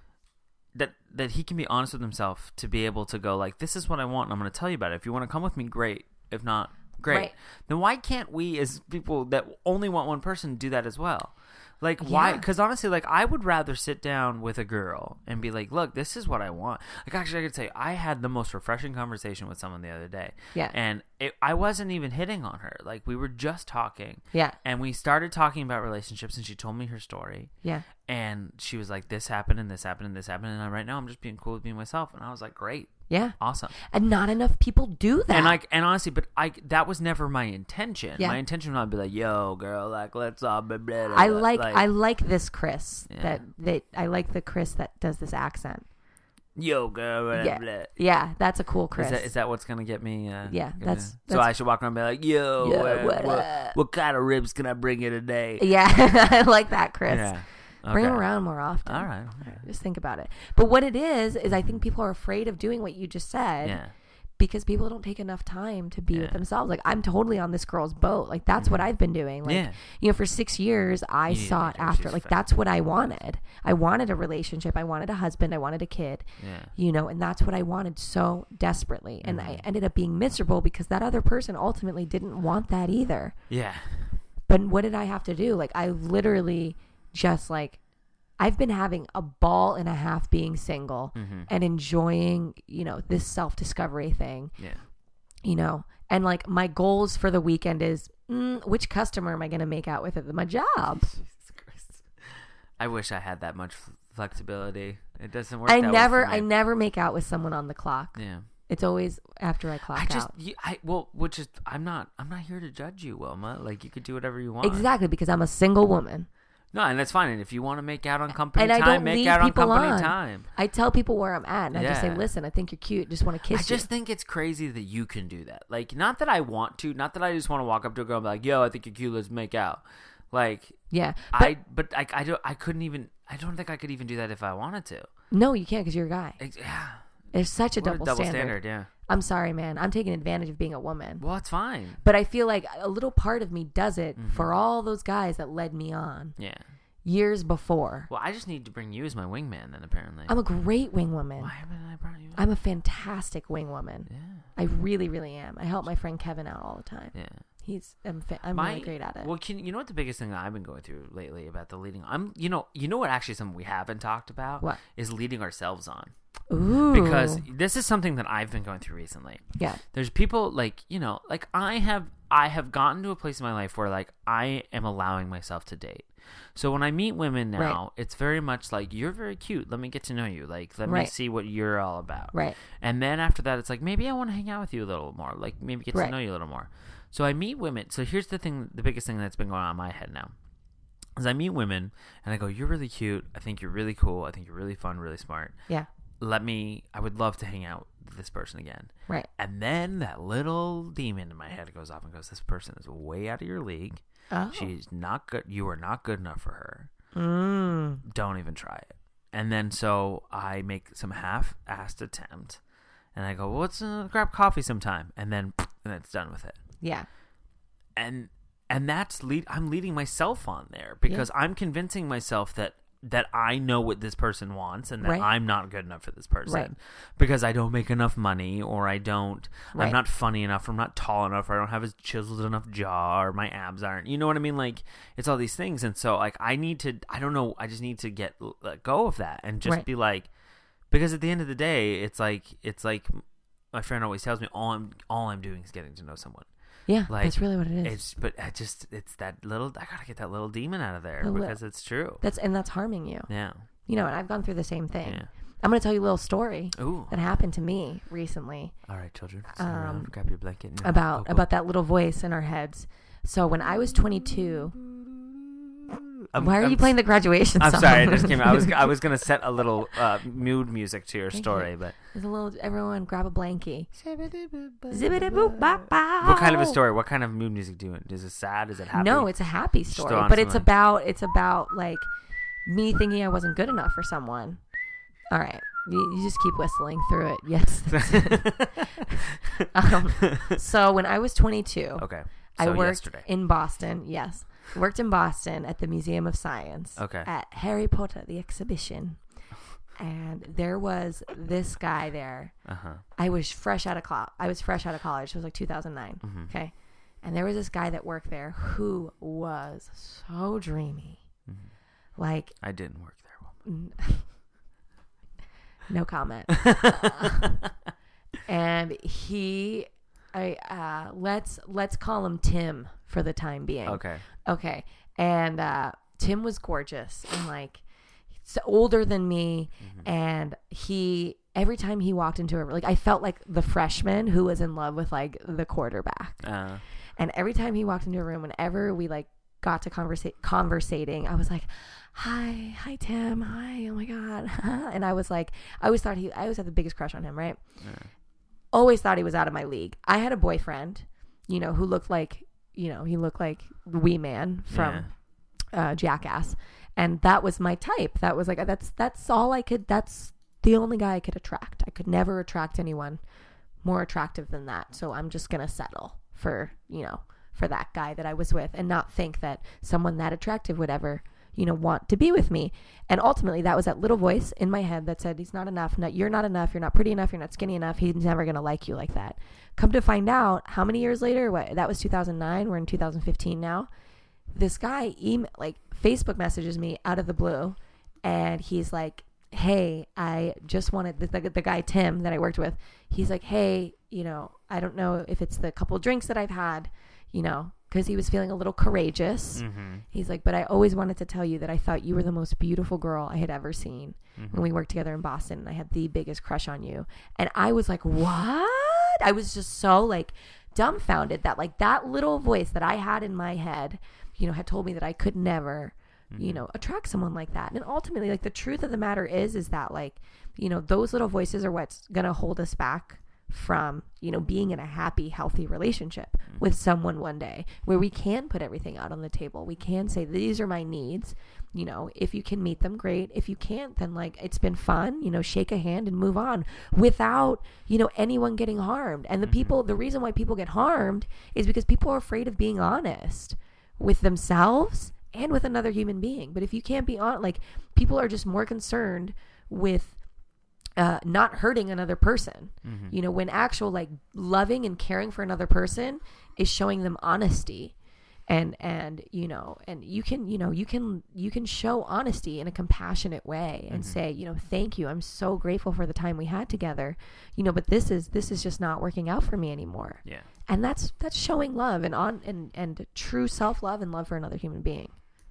that that he can be honest with himself to be able to go like, this is what I want, and I'm going to tell you about it. If you want to come with me, great. If not, great.
Right.
Then why can't we, as people that only want one person, do that as well? Like, why?
Yeah.
Because honestly, like, I would rather sit down with a girl and be like, look, this is what I want. Like, actually, I could say I had the most refreshing conversation with someone the other day.
Yeah.
And it, I wasn't even hitting on her. Like, we were just talking.
Yeah.
And we started talking about relationships, and she told me her story.
Yeah.
And she was like, this happened, and this happened, and this happened. And right now, I'm just being cool with being myself. And I was like, great.
Yeah.
Awesome.
And not enough people do that.
And like, and honestly, but I that was never my intention.
Yeah.
My intention was not to be like, "Yo, girl, like, let's all." Blah, blah, blah,
I
blah."
like, I like this Chris
Yeah.
that that I like the Chris that does this accent.
Yo, girl, blah,
Yeah.
blah.
Yeah, that's a cool Chris.
Is that, is that what's gonna get me? Uh,
Yeah,
gonna-
that's-
so
that's-
I should walk around and be like, "Yo,
Yo,
uh,
what
what,
up?"
what kind of ribs can I bring you today?"
Yeah, I like that, Chris.
Yeah.
Bring
Okay.
him around more often.
All right.
Just think about it. But what it is, is I think people are afraid of doing what you just said
Yeah.
because people don't take enough time to be
Yeah.
with themselves. Like, I'm totally on this girl's boat. Like, that's what I've been doing. Like,
Yeah.
you know, for six years, I
You need to
sought
make sure
after.
she's
Like,
fat.
that's what I wanted. I wanted a relationship. I wanted a husband. I wanted a kid.
Yeah.
You know, and that's what I wanted so desperately. And
Mm-hmm.
I ended up being miserable because that other person ultimately didn't want that either.
Yeah.
But what did I have to do? Like, I literally just like, I've been having a ball and a half being single
Mm-hmm.
and enjoying, you know, this self-discovery thing,
Yeah.
you know, and like my goals for the weekend is mm, which customer am I going to make out with at my job?
Jesus Christ. I wish I had that much f- flexibility. It doesn't work.
I
that
never,
Way for
I
me.
never make out with someone on the clock.
Yeah.
It's always after I clock
I just,
out.
you, I well, which is, I'm not, I'm not here to judge you, Wilma. Like, you could do whatever you want.
Exactly, because I'm a single woman.
No, and that's fine. And if you want to make out on company
And I
time,
don't
make
leave
out on
people
company
on.
time.
I tell people where I'm at, and I just say,
Yeah.
listen, I think you're cute. Just want to kiss
I just
you.
think it's crazy that you can do that. Like, not that I want to, not that I just want to walk up to a girl and be like, "Yo, I think you're cute. Let's make out." Like,
Yeah. But
I, but I, I don't, I couldn't even, I don't think I could even do that if I wanted to.
no, you can't because you're a guy.
Ex- Yeah,
There's such a
what
double,
a double
standard.
standard. Yeah.
I'm sorry, man. I'm taking advantage of being a woman.
Well, it's fine.
But I feel like a little part of me does it
Mm-hmm.
for all those guys that led me on
Yeah.
years before.
Well, I just need to bring you as my wingman then. Apparently.
I'm a great wing woman.
Why haven't I brought you?
I'm a fantastic wing woman.
Yeah.
I really, really am. I help my friend Kevin out all the time.
Yeah.
He's I'm, fa- I'm
My-
really great at it.
Well, can you know what the biggest thing that I've been going through lately about the leading? I'm, you know, you know what? Actually, something we haven't talked about
What?
is leading ourselves on,
Ooh.
because this is something that I've been going through recently.
yeah,
There's people like, you know, like I have, I have gotten to a place in my life where like I am allowing myself to date. So when I meet women now,
Right.
it's very much like, you're very cute. Let me get to know you. Like, let me
Right.
see what you're all about.
right.
And then after that, it's like, maybe I want to hang out with you a little more. Like, maybe get
Right.
to know you a little more. So I meet women. So here's the thing, the biggest thing that's been going on in my head now is I meet women and I go, you're really cute. I think you're really cool. I think you're really fun, really smart.
Yeah,
Let me, I would love to hang out with this person again.
right.
And then that little demon in my head goes off and goes, this person is way out of your league.
Oh.
She's not good. You are not good enough for her.
Mm.
Don't even try it. And then so I make some half-assed attempt and I go, well, let's uh, grab coffee sometime. And then, and it's done with it.
Yeah,
And, and that's lead, I'm leading myself on there because I'm convincing myself that that I know what this person wants and that
Right.
I'm not good enough for this person
Right.
because I don't make enough money or I don't,
Right.
I'm not funny enough or I'm not tall enough or I don't have a chiseled enough jaw or my abs aren't, you know what I mean? Like, it's all these things. And so like, I need to, I don't know, I just need to get, let go of that and just
Right.
be like, because at the end of the day, it's like, it's like my friend always tells me all I'm, all I'm doing is getting to know someone.
yeah.
Like,
that's really what it is.
It's, but I just, it's that little, I gotta get that little demon out of there
The li-
because it's true.
That's and that's harming you.
Yeah.
You know, and I've gone through the same thing.
Yeah.
I'm going to tell you a little story
Ooh.
that happened to me recently
All right, children. Sit
Um,
around, grab your blanket. And
about
go, go.
about that little voice in our heads. So when I was twenty-two,
I'm-
why are
I'm
you playing the graduation
I'm
song?
sorry, it just came out. I was I was gonna set a little uh, mood music to your
Thank
story,
you.
but
There's a little. Everyone, grab a blankie.
what
Zibbity boop bop bow.
kind of a story? What kind of mood music do you? Is it sad? Is it happy?
No, it's a happy
Just
story,
throw on
but it's
something.
about it's about like me thinking I wasn't good enough for someone. All right, you, you just keep whistling through it. Yes. um, so when I was twenty-two,
okay.
I
So
worked
yesterday.
in Boston. Yes, worked in Boston at the Museum of Science.
Okay.
At Harry Potter the exhibition, and there was this guy there.
Uh huh.
I was fresh out of college. I was fresh out of college. It was like two thousand nine.
Mm-hmm.
Okay, and there was this guy that worked there who was so dreamy.
Mm-hmm.
Like,
I didn't work there. Woman.
no comment. Uh, and he, I uh, let's let's call him Tim for the time being.
Okay.
Okay. And uh, Tim was gorgeous and like he's older than me.
Mm-hmm.
And he, every time he walked into a, like, I felt like the freshman who was in love with like the quarterback.
Uh,
And every time he walked into a room, whenever we like got to conversa- conversating, I was like, hi, hi, Tim. Hi. Oh my God. And I was like, I always thought he, I always had the biggest crush on him. Right. Yeah. Always thought he was out of my league. I had a boyfriend, you know, who looked like, you know, he looked like Wee Man from yeah. uh, Jackass. And that was my type. That was like, that's, that's all I could, that's the only guy I could attract. I could never attract anyone more attractive than that. So I'm just going to settle for, you know, for that guy that I was with and not think that someone that attractive would ever, you know, want to be with me. And ultimately that was that little voice in my head that said, he's not enough. No, you're not enough. You're not pretty enough. You're not skinny enough. He's never going to like you like that. Come to find out how many years later, what, that was two thousand nine. We're in two thousand fifteen now. This guy email, like Facebook messages me out of the blue, and he's like, hey, I just wanted the, the, the guy, Tim, that I worked with. He's like, hey, you know, I don't know if it's the couple drinks that I've had, you know, because he was feeling a little courageous. Mm-hmm. He's like, but I always wanted to tell you that I thought you were the most beautiful girl I had ever seen mm-hmm. when we worked together in Boston. And I had the biggest crush on you. And I was like, what? I was just so like dumbfounded that like that little voice that I had in my head, you know, had told me that I could never, mm-hmm. you know, attract someone like that. And ultimately, like the truth of the matter is, is that like, you know, those little voices are what's going to hold us back from, you know, being in a happy, healthy relationship mm-hmm. with someone one day where we can put everything out on the table. We can say, these are my needs. You know, if you can meet them, great. If you can't, then like, it's been fun, you know, shake a hand and move on without, you know, anyone getting harmed. And the mm-hmm. people, the reason why people get harmed is because people are afraid of being honest with themselves and with another human being. But if you can't be on, like, people are just more concerned with uh, not hurting another person, mm-hmm. you know, when actual like loving and caring for another person is showing them honesty. And, and, you know, and you can, you know, you can, you can show honesty in a compassionate way and mm-hmm. say, you know, thank you. I'm so grateful for the time we had together, you know, but this is, this is just not working out for me anymore.
Yeah.
And that's, that's showing love and on, and, and true self-love and love for another human being.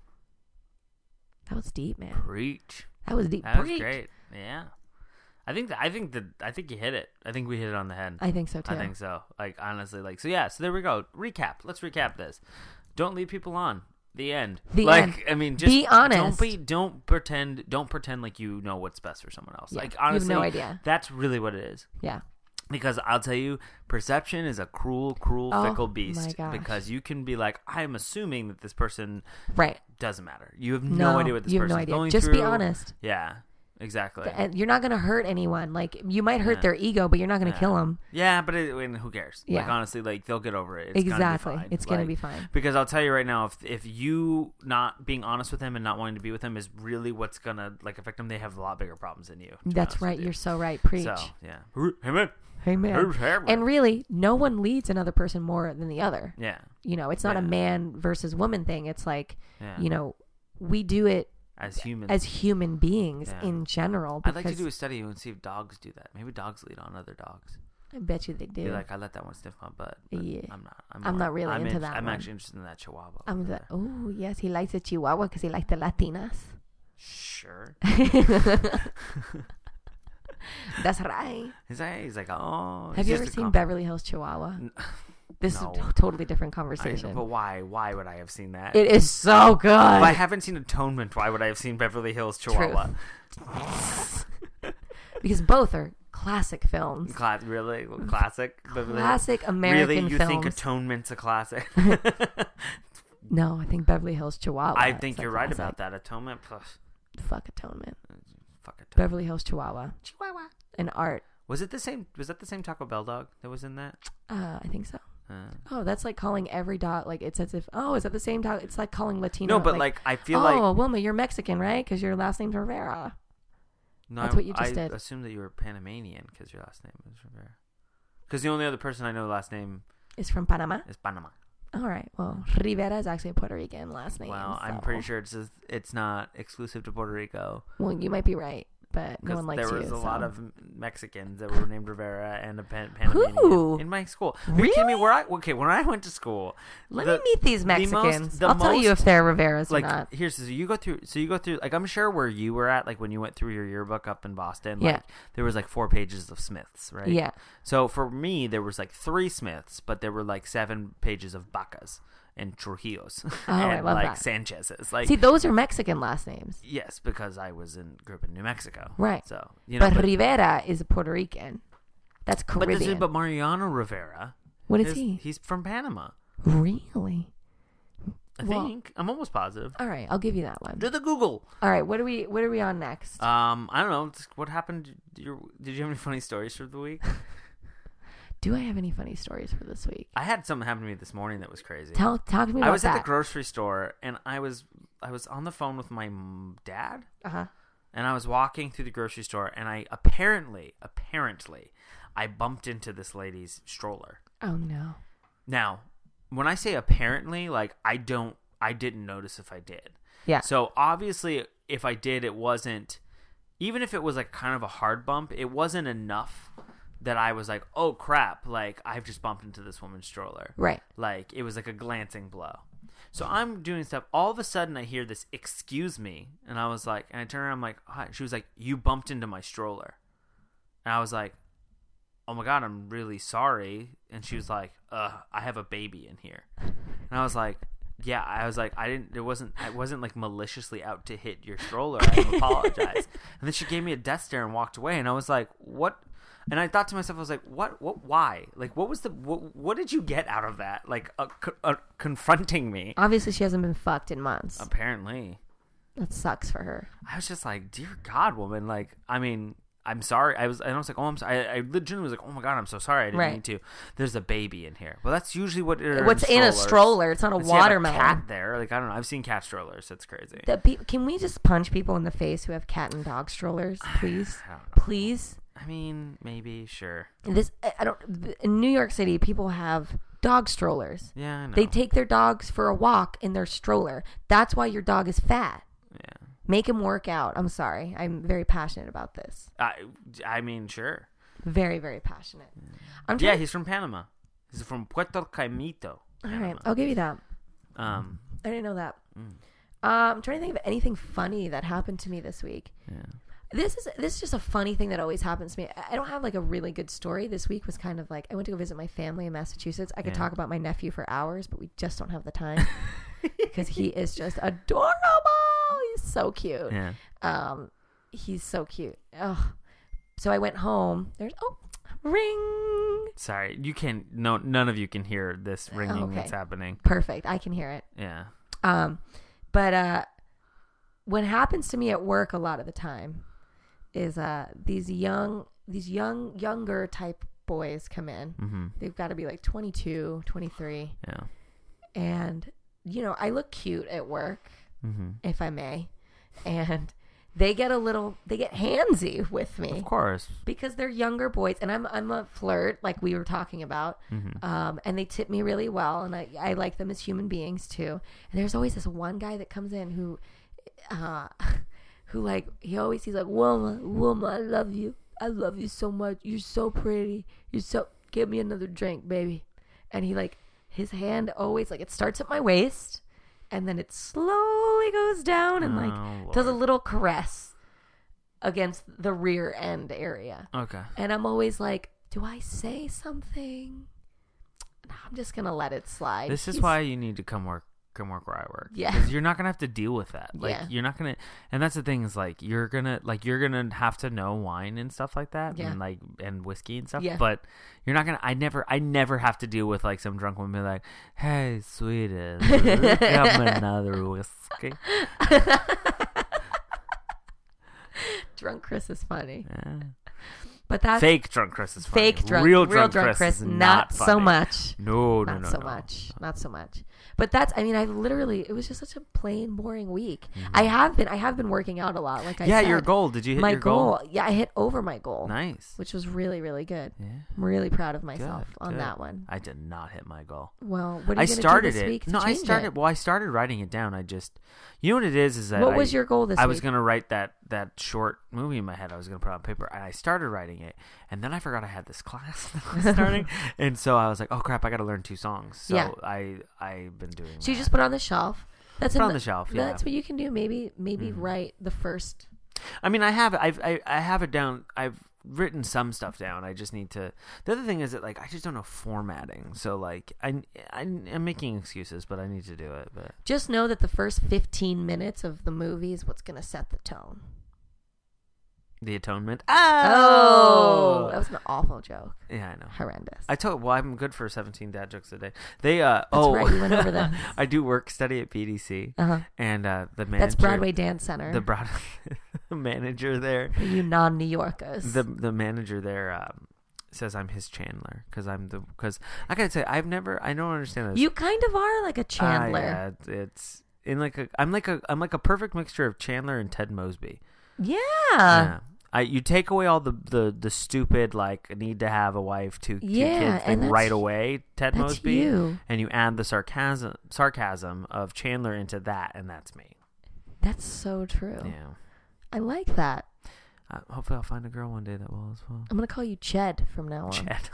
That was deep, man.
Preach.
That was deep.
That
Preach.
was great. Yeah. I think that, I think that, I think you hit it. I think we hit it on the head.
I think so too.
I think so. Like, honestly, like, so yeah, so there we go. Recap. Let's recap this. Don't lead people on. The end.
The
like,
end.
I mean, just
be honest.
Don't be. Don't pretend. Don't pretend like you know what's best for someone else.
Yeah,
like, honestly,
you have no idea.
That's really what it is.
Yeah.
Because I'll tell you, perception is a cruel, cruel,
oh,
fickle beast.
My gosh.
Because you can be like, I'm assuming that this person
right
doesn't matter. You have no,
no
idea what this
you have
person's
no idea.
going
Just
through.
be honest.
Yeah. Exactly.
And you're not going to hurt anyone. Like, you might hurt
yeah.
their ego, but you're not going to
yeah.
kill them.
Yeah, but it, I mean, who cares?
Yeah.
Like, honestly, like, they'll get over it. It's
exactly.
Gonna be fine.
It's
like,
going to be fine.
Because I'll tell you right now, if if you not being honest with him and not wanting to be with him is really what's going to, like, affect them, they have a lot bigger problems than you.
That's right. You're so right. Preach.
So, yeah. Amen.
Amen. And really, no one leads another person more than the other.
Yeah.
You know, it's not
yeah.
a man versus woman thing. It's like,
yeah.
you know, we do it
as humans,
as human beings yeah. in general.
I'd like to do a study and see if dogs do that. Maybe dogs lead on other dogs.
I bet you they do.
Be like, I let that one sniff my butt.
Yeah,
I'm not. I'm,
I'm
more,
not really
I'm
into
in,
that.
I'm
one.
actually interested in that Chihuahua.
I'm like, oh yes, he likes the Chihuahua because he likes the Latinas.
Sure.
That's right.
He's like, he's like, oh.
Have you ever seen Beverly Hills Chihuahua? This
no.
is a totally different conversation.
I, but why? Why would I have seen that?
It is so good. If
I haven't seen Atonement, why would I have seen Beverly Hills Chihuahua?
Because both are classic films.
Cla- really? Classic?
Classic American
films? Really? You
films.
think Atonement's a classic?
No, I think Beverly Hills Chihuahua.
I think you're right
classic.
about that. Atonement plus.
Fuck Atonement.
Fuck Atonement.
Beverly Hills Chihuahua.
Chihuahua.
And Art.
Was it the same? Was that the same Taco Bell dog that was in that?
Uh, I think so.
Uh,
oh, that's like calling every dog, like it's as if, oh, is that the same dog? It's like calling Latino.
No, but like, like I feel oh, like.
Oh, Wilma, you're Mexican, right? Because your last name's Rivera.
No,
that's
I,
what you just
I
did.
I assumed that you were Panamanian because your last name is Rivera. Because the only other person I know last name
is from Panama.
Is Panama.
All right. Well, Rivera is actually a Puerto Rican last name.
Well,
so.
I'm pretty sure it's just, it's not exclusive to Puerto Rico.
Well, you might be right, but no one likes you.
There was
you,
a
so.
lot of Mexicans that were named Rivera and a Pan- Panamanian
Who?
in my school.
Really?
Are you kidding me? Where I okay when I went to school.
Let
the,
me meet these Mexicans.
The most, the
I'll
most,
tell you if they're Riveras
like,
or not.
Here's so you go through. So you go through. Like I'm sure where you were at, like when you went through your yearbook up in Boston. Like,
yeah.
There was like four pages of Smiths, right?
Yeah.
So for me, there was like three Smiths, but there were like seven pages of Bacas. and Trujillos
Oh, I
and
love
like
that.
Sanchez's. Like,
See, those are Mexican last names.
yes, because I was in grew up in New Mexico,
Right.
So you know,
But,
but,
Rivera is Puerto Rican. That's
but,
Caribbean.
this is, but Mariano Rivera,
what is
is-
he?
He's from Panama.
Really?
I
Well-
think I'm almost positive.
All right, I'll give you that one.
Do the Google.
All right, what are we what are we on next?
Um, I don't know. It's- What happened? Did you, did you have any funny stories for the week?
Do I have any funny stories for this week?
I had something happen to me this morning that was crazy.
Tell talk to me about
I was
that.
at the grocery store and I was I was on the phone with my m- dad,
uh-huh.
and I was walking through the grocery store, and I apparently apparently I bumped into this lady's stroller.
Oh no.
Now, when I say apparently, like I don't I didn't notice if I did.
Yeah.
So obviously, if I did, it wasn't. Even if it was like kind of a hard bump, it wasn't enough that I was like, "Oh crap!" Like I've just bumped into this woman's stroller.
Right.
Like it was like a glancing blow. So I'm doing stuff. All of a sudden, I hear this "excuse me," and I was like, and I turn around, I'm like, "Hi." She was like, "You bumped into my stroller," and I was like, "Oh my god, I'm really sorry." And she was like, "Uh, I have a baby in here," and I was like. Yeah, I was like, I didn't. It wasn't. I wasn't like maliciously out to hit your stroller. I apologize. And then she gave me a death stare and walked away. And I was like, what? And I thought to myself, I was like, what? What? Why? Like, what was the? What, what did you get out of that? Like, uh, co- uh, confronting me.
Obviously, she hasn't been fucked in months.
Apparently,
That sucks for her.
I was just like, dear God, woman. Like, I mean, I'm sorry. I was. I was like, oh, I'm sorry. I, I legitimately was like, oh my God, I'm so sorry. I didn't
Right.
mean to. There's a baby in here. Well, that's usually what. are
What's in a
strollers.
stroller? It's not a
Let's say I have
watermelon.
cat there. Like I don't know. I've seen cat strollers. That's crazy.
The pe- can we just punch people in the face who have cat and dog strollers, please?
I don't know.
Please.
I mean, maybe, sure.
This I I don't. In New York City, people have dog strollers.
Yeah, I know.
They take their dogs for a walk in their stroller. That's why your dog is fat.
Yeah.
Make him work out. I'm sorry. I'm very passionate about this.
I, I mean, sure.
Very, very passionate. I'm
Yeah,
trying.
he's from Panama. He's from Puerto Caimito.
All right, I'll give you that.
Um.
I didn't know that.
Mm,
Uh, I'm trying to think of anything funny that happened to me this week.
yeah.
This is this is just a funny thing that always happens to me. I I don't have like a really good story. This week was kind of like I went to go visit my family in Massachusetts. I could
Yeah.
talk about my nephew for hours, but we just don't have the time because he is just adorable. He's so cute.
Yeah.
Um, he's so cute. Oh, so I went home. There's oh, ring.
Sorry, you can. No, none of you can hear this ringing
Okay.
that's happening.
Perfect. I can hear it.
Yeah.
Um, but uh, what happens to me at work a lot of the time is uh these young these young younger type boys come in.
Mm-hmm.
They've got to be like twenty-two, twenty-three,
Yeah.
and you know I look cute at work,
Mm-hmm.
if I may, and they get a little they get handsy with me
Of course.
because they're younger boys, and I'm I'm a flirt like we were talking about.
Mm-hmm.
Um, and they tip me really well, and I, I like them as human beings too. And there's always this one guy that comes in who, uh, who like he always he's like, woman, woman, I love you, I love you so much. You're so pretty. You're so. Give me another drink, baby. And he like his hand always like it starts at my waist, and then it slowly goes down and like
Oh,
does a
Lord.
little caress against the rear end area.
Okay.
And I'm always like, do I say something? No, I'm just gonna let it slide.
This is
He's-
why you need to come work. Come work where I work.
Yeah.
Because you're not gonna have to deal with that. Like
Yeah.
you're not gonna. And that's the thing is like you're gonna like you're gonna have to know wine and stuff like that.
Yeah.
And like and whiskey and stuff.
Yeah.
But you're not gonna. I never. I never have to deal with like some drunk woman be like, "Hey, sweetie, have me another whiskey."
Drunk Chris is funny,
Yeah.
but that's
Fake drunk Chris is funny.
fake drunk,
Real drunk, Chris,
Chris,
is
not,
not
so
funny.
much.
No, no,
Not
no,
so
no.
much. Not so much. But that's. I mean, I literally. It was just such a plain, boring week. I have been. I have been working out a lot. Like I
Mm-hmm. Yeah,
said.
your goal. Did you hit
My
your
goal.
goal?
Yeah, I hit over my goal,
Nice.
which was really, really good.
Yeah.
I'm really proud of myself
Good,
on
good.
that one.
I did not hit my goal.
Well, what are
I
you gonna
started
do this
it.
week to
No, I
change
started.
it?
Well, I started writing it down. I just, you know what it is, is that
What
I,
was your goal this
I
week?
was gonna write that that short movie in my head. I was gonna put it on paper, and I started writing it, and then I forgot I had this class that was starting, and so I was like, oh crap, I got to learn two songs. So
Yeah.
I I've been doing.
So you
that.
just put it on the shelf. That's
Put
in
on the shelf, yeah.
That's what you can do. Maybe maybe
Mhm.
write the first.
I mean, I have I've I, I have it down. I've written some stuff down. I just need to. The other thing is that like I just don't know formatting. So like I, I I'm making excuses, but I need to do it. But
just know that the first fifteen minutes of the movie is what's going to set the tone.
The Atonement.
Oh, that was an awful joke.
Yeah, I know.
Horrendous.
I told. Well, I'm good for seventeen dad jokes a day. They. uh
That's
Oh,
right. You went over that.
I do work study at P D C,
Uh-huh.
and uh the manager.
That's Broadway Dance Center.
The Broadway manager there.
For you non-New Yorkers.
The the manager there um, says I'm his Chandler because I'm the because I gotta say I've never I don't understand this.
You kind of are like a Chandler.
Uh, yeah, it's in like a I'm like a I'm like a perfect mixture of Chandler and Ted Mosby.
Yeah.
Yeah. I, you take away all the, the, the stupid like need to have a wife two, two
Yeah,
kids
and
thing right away Ted
that's
Mosby
you.
and you add the sarcasm sarcasm of Chandler into that and that's me.
That's so true.
Yeah.
I like that.
Uh, hopefully I'll find a girl one day that will as well.
I'm gonna call you Ched from now on.
Ched.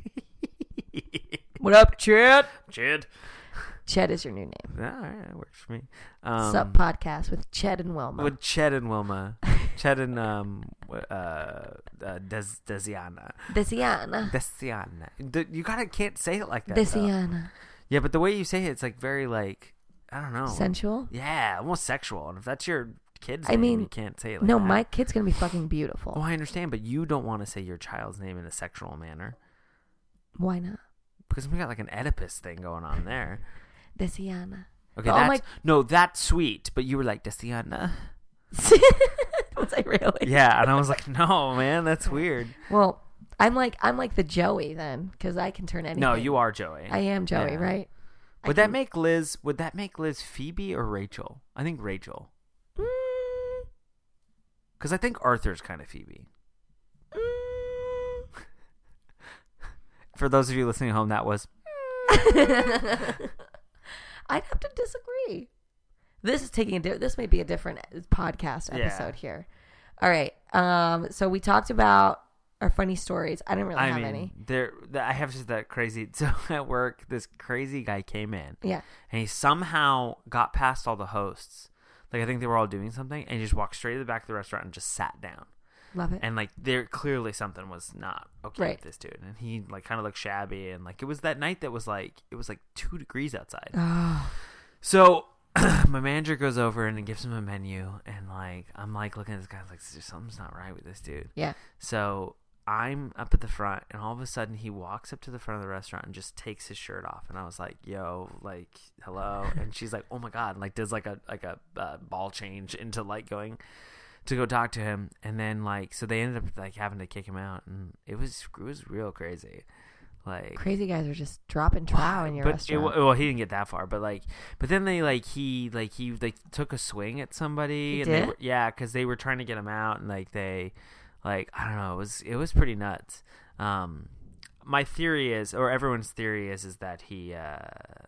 What up, Ched?
Ched.
Ched is your new name.
Yeah, all right, that works for me. Um,
Sup podcast with Ched and Wilma.
With Ched and Wilma. Ched and um, uh, uh, Des- Desiana.
Desiana.
Desiana. D- You gotta can't say it like that.
Desiana.
Though. Yeah, but the way you say it, it's like very like I don't know.
Sensual.
Yeah, almost sexual. And if that's your kid's
I
name,
mean,
you can't say it like
no,
that.
my kid's gonna be fucking beautiful.
Oh, I understand, but you don't want to say your child's name in a sexual manner
Why not?
because we got like an Oedipus thing going on there.
Desiana.
Okay,
Oh,
that's
my-
no, that's sweet. But you were like Desiana.
Was I really?
Yeah, and I was like, no, man, that's weird.
Well, I'm like I'm like the Joey then, because I can turn anything.
No, you are Joey.
I am Joey,
Yeah.
right? I
Would that
can-
make Liz? Would that make Liz Phoebe or Rachel? I think Rachel,
Mm,
because I think Arthur's kind of Phoebe.
mm.
For those of you listening at home, that was
I'd have to disagree. This is taking a di- this may be a different podcast episode
Yeah.
here. All right. Um. So we talked about our funny stories. I didn't really
I
have
mean,
any.
there. th- I have just that crazy. So at work, this crazy guy came in,
Yeah.
and he somehow got past all the hosts. Like I think they were all doing something, and he just walked straight to the back of the restaurant and just sat down.
Love it.
And like there clearly something was not okay
Right.
with this dude, and he like kind of looked shabby, and like it was that night that was like it was like two degrees outside.
Oh.
So my manager goes over and gives him a menu, and like I'm like looking at this guy like something's not right with this dude.
Yeah.
So I'm up at the front, and all of a sudden he walks up to the front of the restaurant and just takes his shirt off, and I was like, "Yo, like, hello," and she's like, "Oh my god!" And like does like a like a uh, ball change into like going to go talk to him, and then like so they ended up like having to kick him out, and it was it was real crazy. Like
Crazy guys are just dropping trow in your
but
restaurant.
It, well, he didn't get that far, but like, but then they like he like he like took a swing at somebody.
He
and
did?
They were, yeah, because they were trying to get him out, and like they, like I don't know, it was it was pretty nuts. Um, my theory is, or everyone's theory is, is that he uh,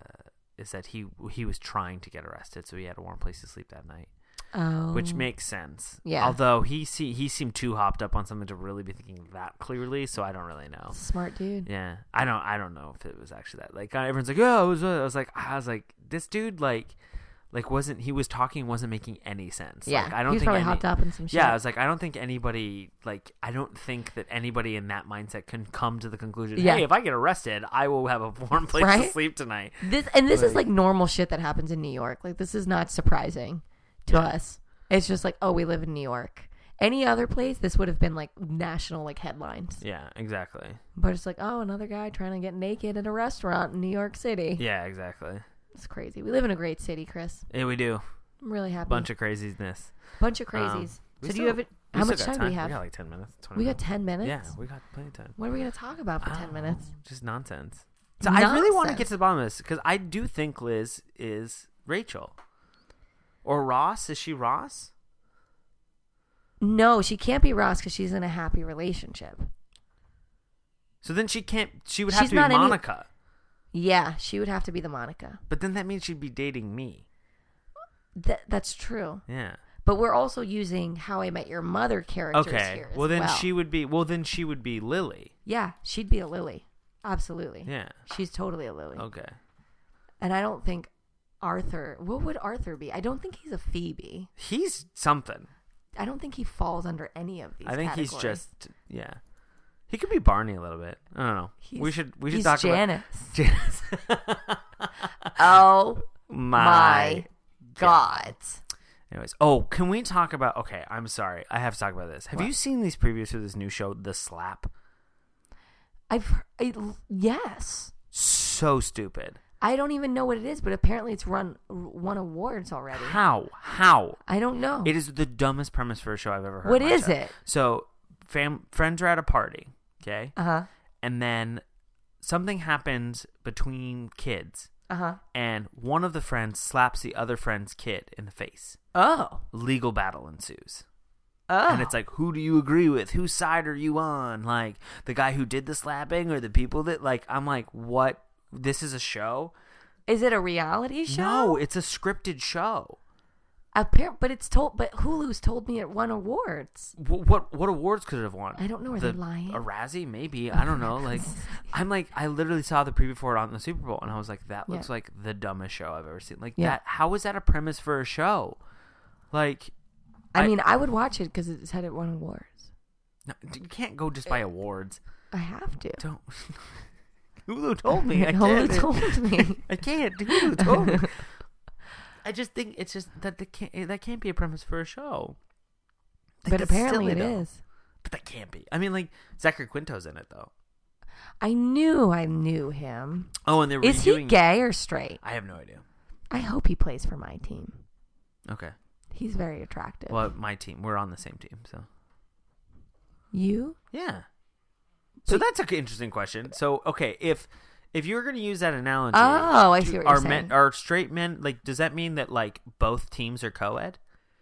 is that he he was trying to get arrested, so he had a warm place to sleep that night.
Oh.
Which makes sense.
Yeah.
Although he see, he seemed too hopped up on something to really be thinking that clearly, so I don't really know.
Smart dude.
Yeah, I don't. I don't know if it was actually that. Like everyone's like, "Oh, it was." I was like, I was like, this dude, like, like wasn't he was talking wasn't making any sense.
Yeah.
Like, I don't
he was
think
probably
any,
hopped up in some shit.
Yeah, I was like, I don't think anybody like I don't think that anybody in that mindset can come to the conclusion.
Yeah.
Hey, if I get arrested, I will have a warm place
Right?
to sleep tonight.
This and this is
Like-
like normal shit that happens in New York. Like this is not surprising to
Yeah.
us. It's just like, oh, we live in New York. Any other place, this would have been like national like headlines.
Yeah, exactly.
But it's like, oh, another guy trying to get naked at a restaurant in New York City.
Yeah, exactly.
It's crazy. We live in a great city, Chris.
Yeah, we do.
I'm really happy.
Bunch of craziness.
Bunch of
Um,
crazies.
we
so do
still-
you have it?
We
How
still
much
got
time, do we have?
We got like ten minutes. twenty
We got
minutes.
ten minutes.
Yeah, we got plenty of time.
What are we going to talk about for ten
Oh,
minutes?
Just nonsense. So I really want to
Nonsense.
get to the bottom of this because I do think Liz is Rachel. Or Ross. Is she Ross?
No, she can't be Ross because she's in a happy relationship.
So then she can't. She would have
She's
to be
not any-
Monica.
Yeah, she would have to be the Monica.
But then that means she'd be dating me.
Th- that's true.
Yeah.
But we're also using How I Met Your Mother characters
Okay.
here. As
Well, then
well.
she would be. Well, then she would be Lily.
Yeah, she'd be a Lily. Absolutely.
Yeah.
She's totally a Lily.
Okay.
And I don't think Arthur. What would Arthur be? I don't think he's a Phoebe.
He's something.
I don't think he falls under any of these.
I think
categories.
he's just Yeah. He could be Barney a little bit. I don't know.
He's,
we should we should
he's
talk
Janice.
about Janice.
Oh
my,
my God.
Anyways, oh, can we talk about? Okay, I'm sorry, I have to talk about this. Have
What?
you seen these previews for this new show, The Slap?
I've I, yes.
So stupid.
I don't even know what it is, but apparently it's run won awards already.
How? How?
I don't know.
It is the dumbest premise for a show I've ever heard.
What
in my
is
life.
it?
So, fam- friends are at a party, okay,
Uh huh.
and then something happens between kids,
Uh huh.
and one of the friends slaps the other friend's kid in the face.
Oh.
Legal battle ensues.
Oh.
And it's like, who do you agree with? Whose side are you on? Like, the guy who did the slapping or the people that, like, I'm like, what? This is a show?
Is it a reality show?
No, it's a scripted show.
Appar- but it's told. But Hulu's told me it won awards.
What what, what awards could it have won?
I don't know. Are
the,
they lying?
A Razzie? Maybe. I don't know. Like, I'm like, I literally saw the preview for it on the Super Bowl, and I was like, that looks
Yeah.
like the dumbest show I've ever seen. Like,
Yeah.
that. How is that a premise for a show? Like,
I,
I-
mean, I would watch it because it said it won awards.
no, you can't go just by awards.
I have to.
Don't. Hulu told me. I
Hulu
can't.
told me.
I can't. Hulu told me. I just think it's just that the can't, that can't be a premise for a show. Like,
But
that's
apparently
silly,
it
though.
is.
But that can't be. I mean, like, Zachary Quinto's in it, though.
I knew I knew him.
Oh, and they're
Is he
redoing-
gay or straight?
I have no idea.
I hope he plays for my team.
Okay.
He's very attractive.
Well, my team. We're on the same team, so.
You?
Yeah. So
But-
that's an interesting question. So, okay, if if you're going to use that analogy.
Oh, I
do-
see what
are
you're
men,
saying.
Are straight men, like, does that mean that, like, both teams are co-ed?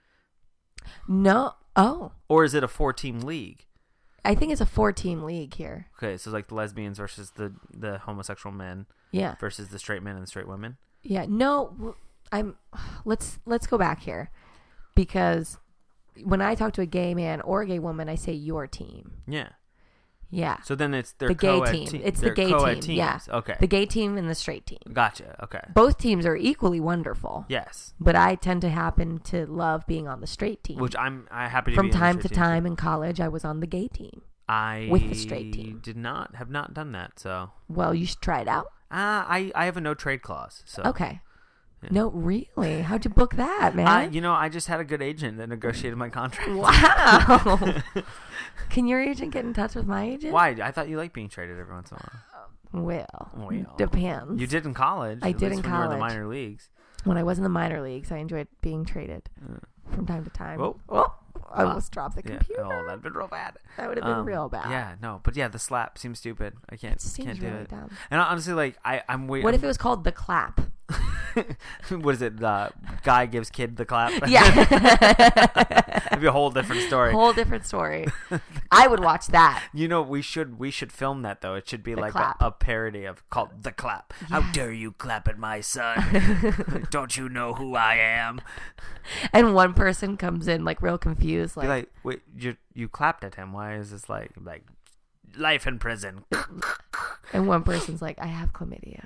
No. Oh.
Or is it a four-team league?
I think it's a four-team league here.
Okay, so like the lesbians versus the, the homosexual men
Yeah.
versus the straight men and the straight women?
Yeah. No. w- I'm. Let's let's go back here, because when I talk to a gay man or a gay woman, I say your team.
Yeah.
Yeah.
So then it's their
The gay
co-ed
team.
te-
It's the
they're
gay
co-ed
team, yeah.
teams. Okay.
The gay team and the straight team.
Gotcha. Okay.
Both teams are equally wonderful.
Yes.
But I tend to happen to love being on the straight team.
Which I'm I happy to
From
be on the
time to
straight team.
time in college, I was on the gay team.
I
with the straight team.
did not have not done that. So
Well, you should try it out.
uh, I I have a no trade clause. So
Okay.
Yeah.
No, really? How'd you book that, man?
I, you know, I just had a good agent that negotiated my contract.
Wow. Can your agent get in touch with my agent?
Why? I thought you liked being traded every once in a while.
Well,
Well,
depends.
You did in college.
I
at
did
least
in
when you were in the
college.
minor leagues.
When I was in the minor leagues, I enjoyed being traded
Uh,
from time to time.
Whoa.
Oh, I
Wow.
almost dropped the
yeah.
computer.
Oh, that'd been real bad.
That would have been
Um,
real bad.
Yeah, no, but yeah, the slap seems stupid. I can't
It seems
can't do
really
it.
dumb.
And honestly, like I, I'm waiting.
What if it was called the clap?
what is it? Uh, guy gives kid the clap.
Yeah.
It'd be a whole different story.
Whole different story. I would watch that.
You know, we should we should film that though. It should be
The
like a,
clap.
a parody of called the clap. How
Yes.
dare you clap at my son? Don't you know who I am?
And one person comes in like real confused,
Be
like,
like, wait, you you clapped at him. Why is this like like life in prison?
and one person's like, I have chlamydia.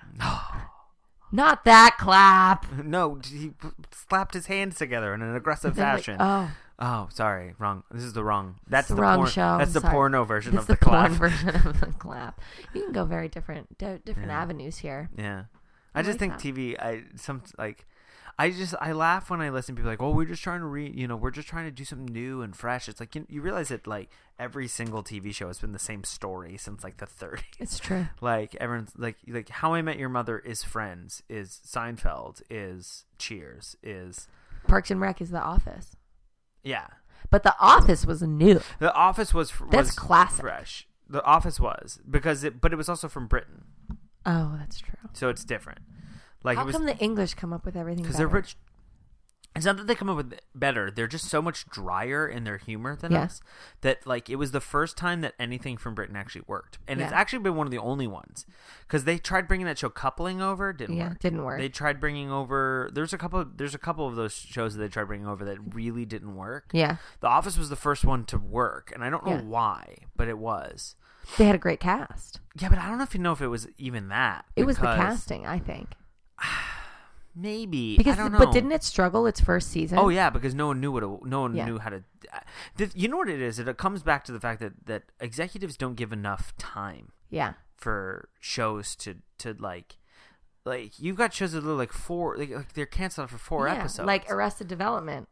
Not that clap.
No, he p- slapped his hands together in an aggressive
They're like,
fashion.
oh,
Oh, sorry, wrong. This is the wrong. That's
the
the,
wrong
porn,
show.
That's the
Sorry.
porno version
it's
of
the,
the, clap.
porn version of the clap. You can go very different, di- different
Yeah.
avenues here.
Yeah,
I
I just
like
think
that.
T V. I some like, I just I laugh when I listen to people like, oh, we're just trying to re, you know, we're just trying to do something new and fresh. It's like you, you realize that like every single T V show has been the same story since like the thirties.
It's true.
Like everyone's like like How I Met Your Mother is Friends, is Seinfeld, is Cheers, is
Parks and Rec is The Office.
yeah.
But The Office was new.
The Office was was
That's classic.
fresh. The Office was because it, but it was also from Britain,
Oh, that's true.
so it's different. Like
How
it was
come the English come up with everything?
because
better?
they're rich. It's not that they come up with it better; they're just so much drier in their humor than
Yeah.
us. That like it was the first time that anything from Britain actually worked, and it's
Yeah.
actually been one of the only ones. Because they tried bringing that show Coupling over, didn't
Yeah,
work.
didn't work.
They tried bringing over. There's a couple. There's a couple of those shows that they tried bringing over that really didn't work.
Yeah,
The Office was the first one to work, and I don't know
Yeah.
why, but it was.
they had a great cast.
Yeah, but I don't know if you know if it was even that.
It was the
because-
casting, I think.
Maybe
Because,
I don't know.
but didn't it struggle its first season?
Oh yeah, because no one knew what it, no one
Yeah.
knew how to. The, you know what it is? It comes back to the fact that, that executives don't give enough time
Yeah.
for shows to, to like like you've got shows that are like four like, like they're canceled for four
yeah.
episodes.
Like Arrested Development.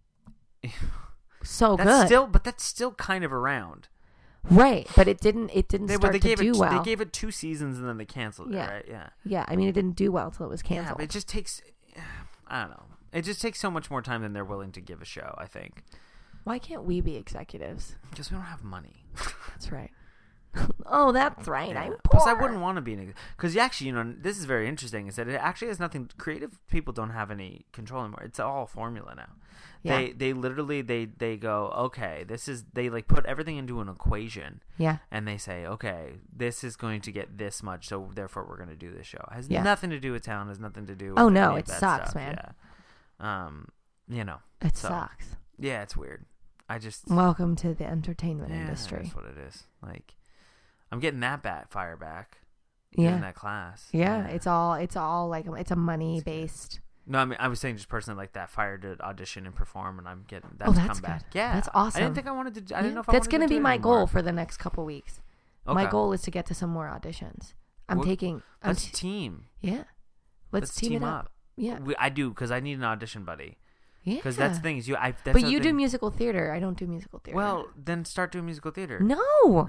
So
that's
good.
still, but that's still kind of around.
Right, but it didn't. It didn't
They,
start
they
to
gave
do
it,
well.
They gave it two seasons and then they canceled it.
Yeah.
Right? Yeah.
Yeah, I mean, it didn't do well until it was
Yeah,
canceled.
but it just takes. I don't know. It just takes so much more time than they're willing to give a show. I think
Why can't we be executives?
because we don't have money.
That's right. Oh, that's right.
Yeah.
I'm poor.
Plus, I wouldn't want to be an because actually, you know, this is very interesting. Is that it actually has nothing. Creative people don't have any control anymore. It's all formula now.
Yeah.
They they literally they they go okay. This is they like put everything into an equation.
Yeah.
And they say okay, this is going to get this much, so therefore we're going to do this show. It has
Yeah.
nothing to do with talent. Has nothing to do. with
Oh, no,
any of
it
that
sucks,
stuff.
man.
Yeah. Um. You know.
It
so,
sucks.
Yeah, it's weird. I just
Welcome to the entertainment
yeah,
industry.
That's what it is. Like, I'm getting that bat fire back.
Yeah.
In that class.
Yeah, it's all it's all like it's a money based.
No, I mean I was saying just personally like that fire to audition and perform, and I'm getting that's
Oh, that's
come back.
good.
Yeah,
That's awesome.
I didn't think I wanted to. Do, I didn't
Yeah.
know if I
That's
wanted
gonna
to do
be
it
my
anymore.
goal for the next couple weeks.
Okay.
My goal is to get to some more auditions. I'm
Well,
taking. I'm
Let's
t-
team.
yeah. Let's,
Let's
team,
team
it up.
up.
Yeah.
We, I do because I need an audition buddy.
Yeah.
Because that's the thing is you. I. That's
But
the
you do
thing.
musical theater. I don't do musical theater.
Well, then start doing musical theater.
no,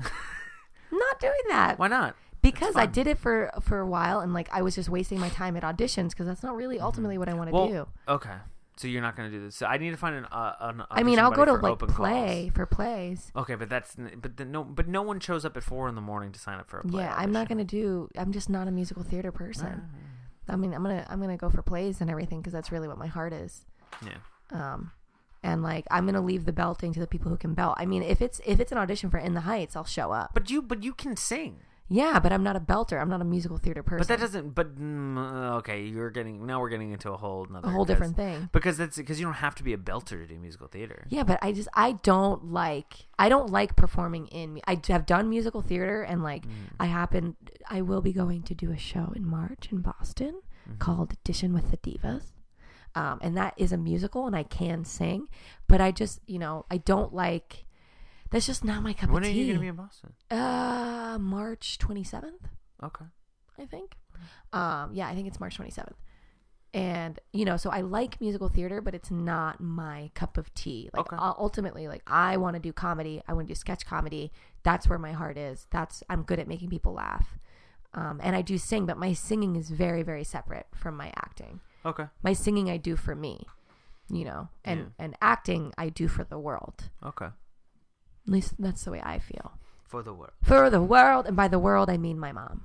I'm not doing that.
Why not?
Because I
fun.
did it for for a while, and like I was just wasting my time at auditions because that's not really ultimately what I want to
Well,
do.
okay. So you're not going to do this. So I need to find an. Uh, an
I mean,
audition
I'll go
buddy
to
for
like
open
play
calls.
for plays.
Okay, but that's but the, no but no one shows up at four in the morning to sign up for a play.
Yeah, I'm not
audition.
gonna do. I'm just not a musical theater person.
Ah,
I mean, I'm gonna I'm gonna go for plays and everything because that's really what my heart is.
yeah.
Um, and like I'm gonna leave the belting to the people who can belt. I mean, if it's if it's an audition for In the Heights, I'll show up.
But you but you can sing.
Yeah, but I'm not a belter. I'm not a musical theater person.
But that doesn't. But mm, okay, you're getting now. We're getting into a whole another
a whole different thing.
Because that's because you don't have to be a belter to do musical theater.
Yeah, but I just I don't like I don't like performing in. I have done musical theater and like
Mm.
I happen I will be going to do a show in March in Boston
Mm-hmm.
called Audition with the Divas, um, and that is a musical and I can sing, but I just you know I don't like. That's just not my cup
When
of
are
tea.
you going to be in Boston?
Uh, March twenty-seventh,
Okay.
I think. Um, yeah, I think it's March twenty-seventh. And, you know, so I like musical theater, but it's not my cup of tea. Like,
Okay.
uh, ultimately, like, I want to do comedy. I want to do sketch comedy. That's where my heart is. That's, I'm good at making people laugh. Um, and I do sing, but my singing is very, very separate from my acting.
Okay.
My singing I do for me, you know, and,
Yeah.
and acting I do for the world.
Okay.
At least that's the way I feel.
For the world.
For the world, and by the world I mean my mom.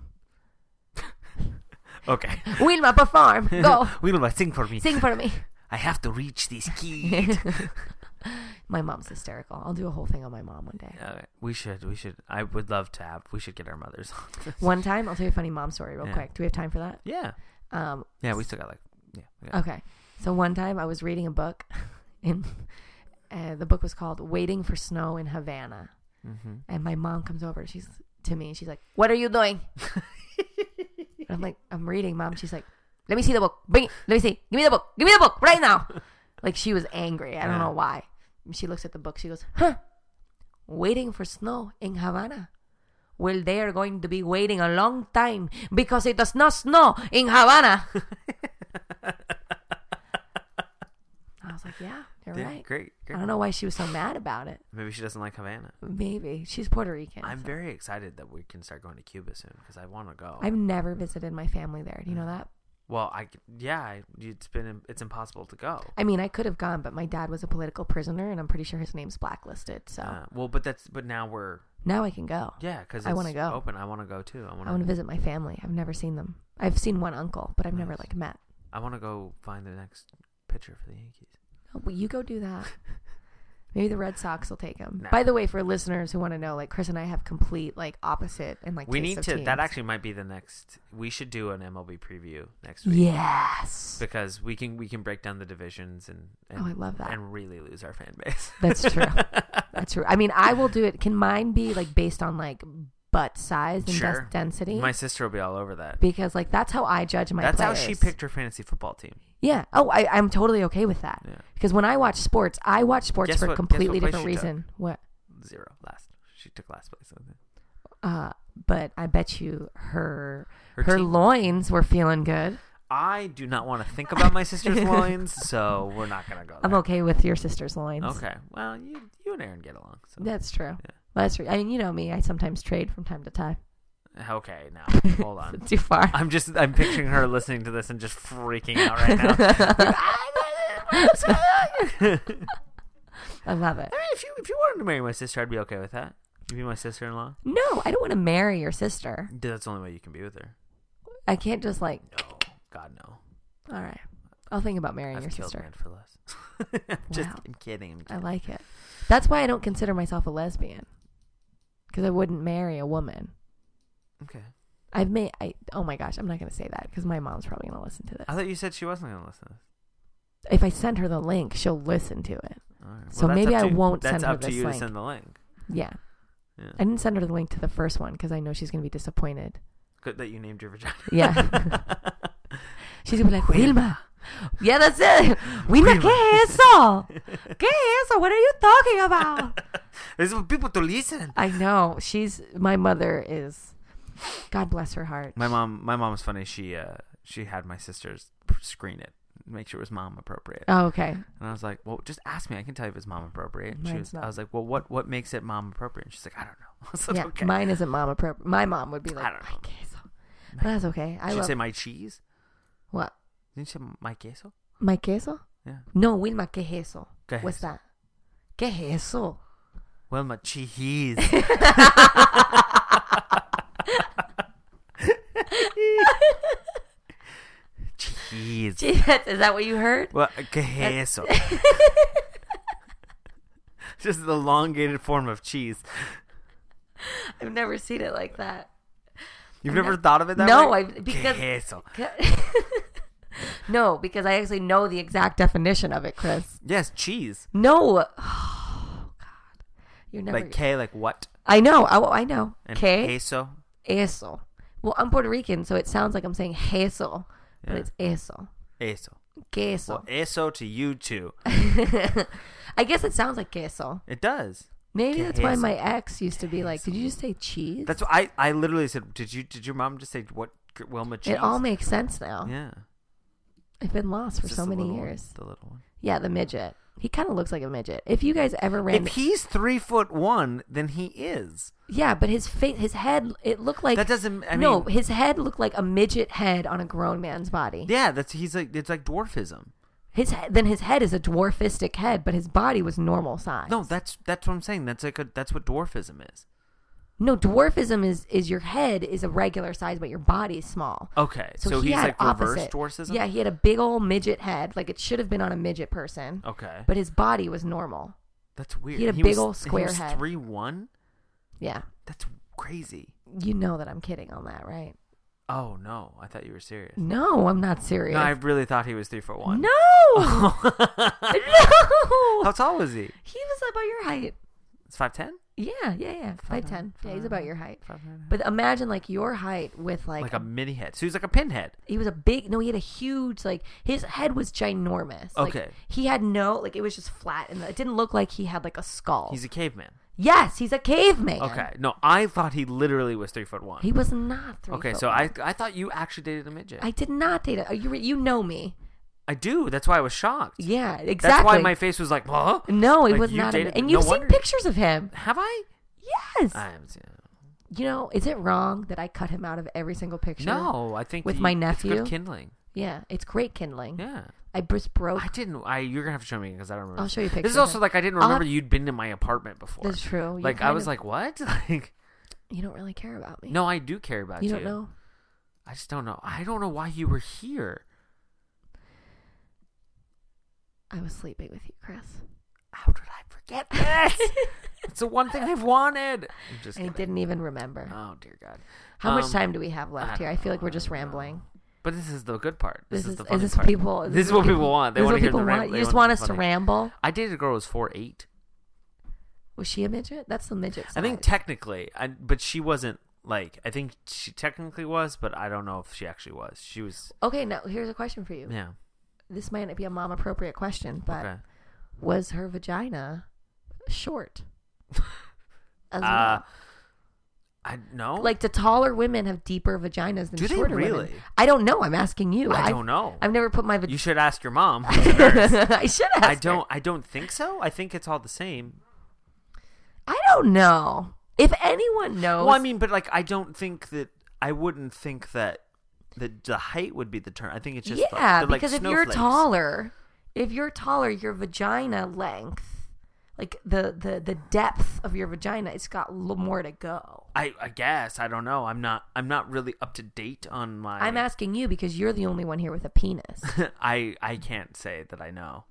Okay.
Wilma, perform. Go.
Wilma, sing for me.
Sing for me.
I have to reach this key.
My mom's hysterical. I'll do a whole thing on my mom one day.
Uh, we should. We should. I would love to have. We should get our mothers on this.
One time, I'll tell you a funny mom story real
Yeah.
quick. Do we have time for that?
Yeah.
Um,
Yeah. We still got like. Yeah. we got-
okay. So one time I was reading a book, and uh, the book was called "Waiting for Snow in Havana."
Mhm.
And my mom comes over. She's to me. And she's like, "What are you doing?" And I'm like, "I'm reading, Mom." She's like, "Let me see the book. Bring it. Let me see. Give me the book. Give me the book right now." Like she was angry. I don't
Yeah.
know why. And she looks at the book. She goes, "Huh? Waiting for snow in Havana. Well, they are going to be waiting a long time because it does not snow in Havana." I was like, "Yeah, you're
Yeah,
right."
Great. Great.
I don't know why she was so mad about it.
Maybe she doesn't like Havana.
Maybe she's Puerto Rican.
I'm
so.
very excited that we can start going to Cuba soon because I want to go.
I've never visited my family there. Do you know that?
well, I yeah. I, it's been it's impossible to go.
I mean, I could have gone, but my dad was a political prisoner, and I'm pretty sure his name's blacklisted. So
Uh, well, but that's but now we're
now I can go.
yeah because
I wanna go.
open. I want to go too. I want
I want to visit my family. I've never seen them. I've seen one uncle, but I've never
Nice.
like met.
I want to go find the next pitcher for the Yankees.
Oh, well, you go do that. Maybe the Red Sox will take him.
Nah.
By the way, for listeners who want to know, like Chris and I have complete like opposite and like
We
tastes
need
of
to.
teams.
That actually might be the next. We should do an M L B preview next week.
Yes,
Because we can we can break down the divisions and, and
Oh, I love that.
and really lose our fan base.
that's true. That's true. I mean, I will do it. Can mine be like based on like butt size and
Sure.
des- density.
My sister will be all over that.
Because like that's how I judge my
That's
players.
how she picked her fantasy football team.
Yeah. Oh, I, I'm totally okay with that.
Yeah.
Because when I watch sports, I watch sports
Guess
for a
what-
completely
guess what place
different
she
reason. What?
Zero last. She took last place. I think.
Uh, but I bet you her her,
Her team-
loins were feeling good.
I do not want to think about my sister's loins, so we're not gonna go there.
I'm okay with your sister's loins.
Okay. Well, you you and Aaron get along. So.
That's true.
Yeah.
That's true. I mean, you know me. I sometimes trade from time to time.
Okay, now hold on.
Too far.
I'm just I'm picturing her listening to this and just freaking out right now.
I love it.
I mean, if you if you wanted to marry my sister, I'd be okay with that. You'd be my sister-in-law.
No, I don't want to marry your sister.
Dude, that's the only way you can be with her.
I can't just like.
No, God no.
All right, I'll think about marrying
I've
your
killed
sister.
men for less. I'm just
Wow.
I'm kidding. I'm
I
kidding.
like it. That's why I don't consider myself a lesbian. Because I wouldn't marry a woman.
Okay.
I've made. I. Oh my gosh, I'm not going to say that because my mom's probably going to listen to this.
I thought you said she wasn't going to listen to this.
If I send her the link, she'll listen to it.
All right.
So
that's
maybe
up
I
to-
won't
That's
send her
up to
this
you
link.
to send the link.
Yeah.
Yeah.
I didn't send her the link to the first one because I know she's going to be disappointed.
Good that you named your vagina.
Yeah. She's going to be like, Wilma. Yeah, that's it. Wilma, ¿qué es eso? ¿Qué es eso? What are you talking about?
There's people to listen.
I know. She's, my mother is, God bless her heart.
My mom, my mom was funny. She, uh, she had my sisters screen it, make sure it was mom appropriate.
Oh, okay.
And I was like, well, just ask me. I can tell you if it's mom appropriate. And she
Mine's
was,
not.
I was like, well, what, what makes it mom appropriate? And she's like, I don't know. I was like,
Yeah,
okay.
mine isn't mom appropriate. My mom would be like,
I don't know.
"My queso." But that's okay. I
Did you
love
say my cheese?
what?
Didn't you say my queso?
My queso?
Yeah.
No, Wilma, ¿qué es eso?
¿Qué es
What's
eso?
that? ¿Qué es eso?
Well, my cheese. Cheese.
Gee, that's- is that what you heard?
Well, ¿qué es eso? Just the elongated form of cheese.
I've never seen it like that.
You've
I've
never
never-
thought of it that
No,
way?
I because
¿Qué es eso?
no, because I actually know the exact definition of it, Chris.
Yes, cheese.
No, oh God, you're never.
Like K, like what?
I know. I, I know.
And
Que
queso.
eso. Well, I'm Puerto Rican, so it sounds like I'm saying eso, but
Yeah.
it's eso.
Eso.
Queso.
Well, eso to you too.
I guess it sounds like queso.
It does.
Maybe that's why
Queso.
my ex used to be like, "Did you just say cheese?"
That's what I, I literally said. Did you did your mom just say what Wilma cheese?
It all makes sense now.
Yeah.
I've been lost for
It's
so
just the
many
little one,
years.
the little one.
Yeah, the midget. He kind of looks like a midget. If you guys ever ran,
If he's three foot one, then he is.
yeah, but his face, his head, it looked like
That doesn't. I mean,
no, his head looked like a midget head on a grown man's body.
yeah, that's he's like it's like dwarfism.
His he- then his head is a dwarfistic head, but his body was normal size.
No, that's that's what I'm saying. That's like a that's what dwarfism is.
no, dwarfism is is your head is a regular size, but your body is small.
Okay, so,
So he
he's
had
like reverse
opposite.
dwarfism.
Yeah, he had a big old midget head, like it should have been on a midget person.
Okay,
But his body was normal.
that's weird.
he had a big
was,
old square
he was
head.
Three one.
Yeah,
That's crazy.
you know that I'm kidding on that, right?
Oh no, I thought you were serious.
No, I'm not serious.
No, I really thought he was three foot one.
No,
How
no.
tall was he?
He was about your height.
It's five ten.
Yeah, yeah, yeah. Five ten. Yeah, he's about your height.
Five ten.
But imagine like your height with like,
Like a mini head. So he's like a pinhead.
he was a big no, he had a huge like his head was ginormous. Like,
Okay.
he had no like it was just flat and it didn't look like he had like a skull.
He's a caveman.
yes, he's a caveman.
Okay. No, I thought he literally was three foot one.
He was not three.
Okay,
foot
so
one.
I I thought you actually dated a midget.
I did not date it. You re- you know me.
I do. That's why I was shocked.
Yeah, exactly.
That's why my face was like, huh?
no, it
Like,
was
you
not. A,
dated-
and
no
you've seen
wonder-
pictures of him.
Have I?
Yes.
I haven't seen it.
You know, is it wrong that I cut him out of every single picture?
No, I think
With
that
my
you-
nephew?
It's good kindling.
Yeah, it's great kindling.
Yeah.
I just broke.
I didn't. I you're gonna have to show me because I don't remember.
I'll show you
This
pictures
is also
of-
like I didn't
I'll
remember
have-
you'd been in my apartment before.
That's true. You
Like I
kind
was
of-
like, what? Like,
you don't really care about me.
no, I do care about you.
you don't know.
I just don't know. I don't know why you were here.
I was sleeping with you, Chris.
How did I forget this? It's the one thing I've wanted. I'm just
I
kidding.
didn't even remember.
Oh dear God.
How much
Um,
time do we have left here? I feel like we're just
I don't know.
rambling.
But this is the good part. This,
This
is,
is
the
is
funny
this
part.
people?
This is what people want. They
this is
want
what
to hear
people
the
want.
ram-
You
they
just
want
want
the
us to
funny.
ramble.
I dated a girl who was four eight.
Was she a midget? That's the midget size.
I think technically, I, but she wasn't like. I think she technically was, but I don't know if she actually was. She was.
Okay, now here's a question for you.
Yeah.
This might not be a mom appropriate question, but
Okay.
was her vagina short? As
Uh,
well?
I no.
Like, do taller women have deeper vaginas than
Do they
shorter
really?
women? I don't know. I'm asking you.
I
I've,
don't know.
I've never put my
You
vagina.
should ask your mom. Who's a nurse.
I should ask.
I don't.
her.
I don't think so. I think it's all the same.
I don't know. If anyone knows.
Well, I mean, but like, I don't think that. I wouldn't think that that the height would be the term. I think it's just
yeah,
the, the, like,
because if you're
snowflakes.
taller, if you're taller, your vagina length, like the the the depth of your vagina, it's got a little more to go.
I, I guess I don't know. I'm not. I'm not really up to date on my.
I'm asking you because you're the only one here with a penis.
I I can't say that I know.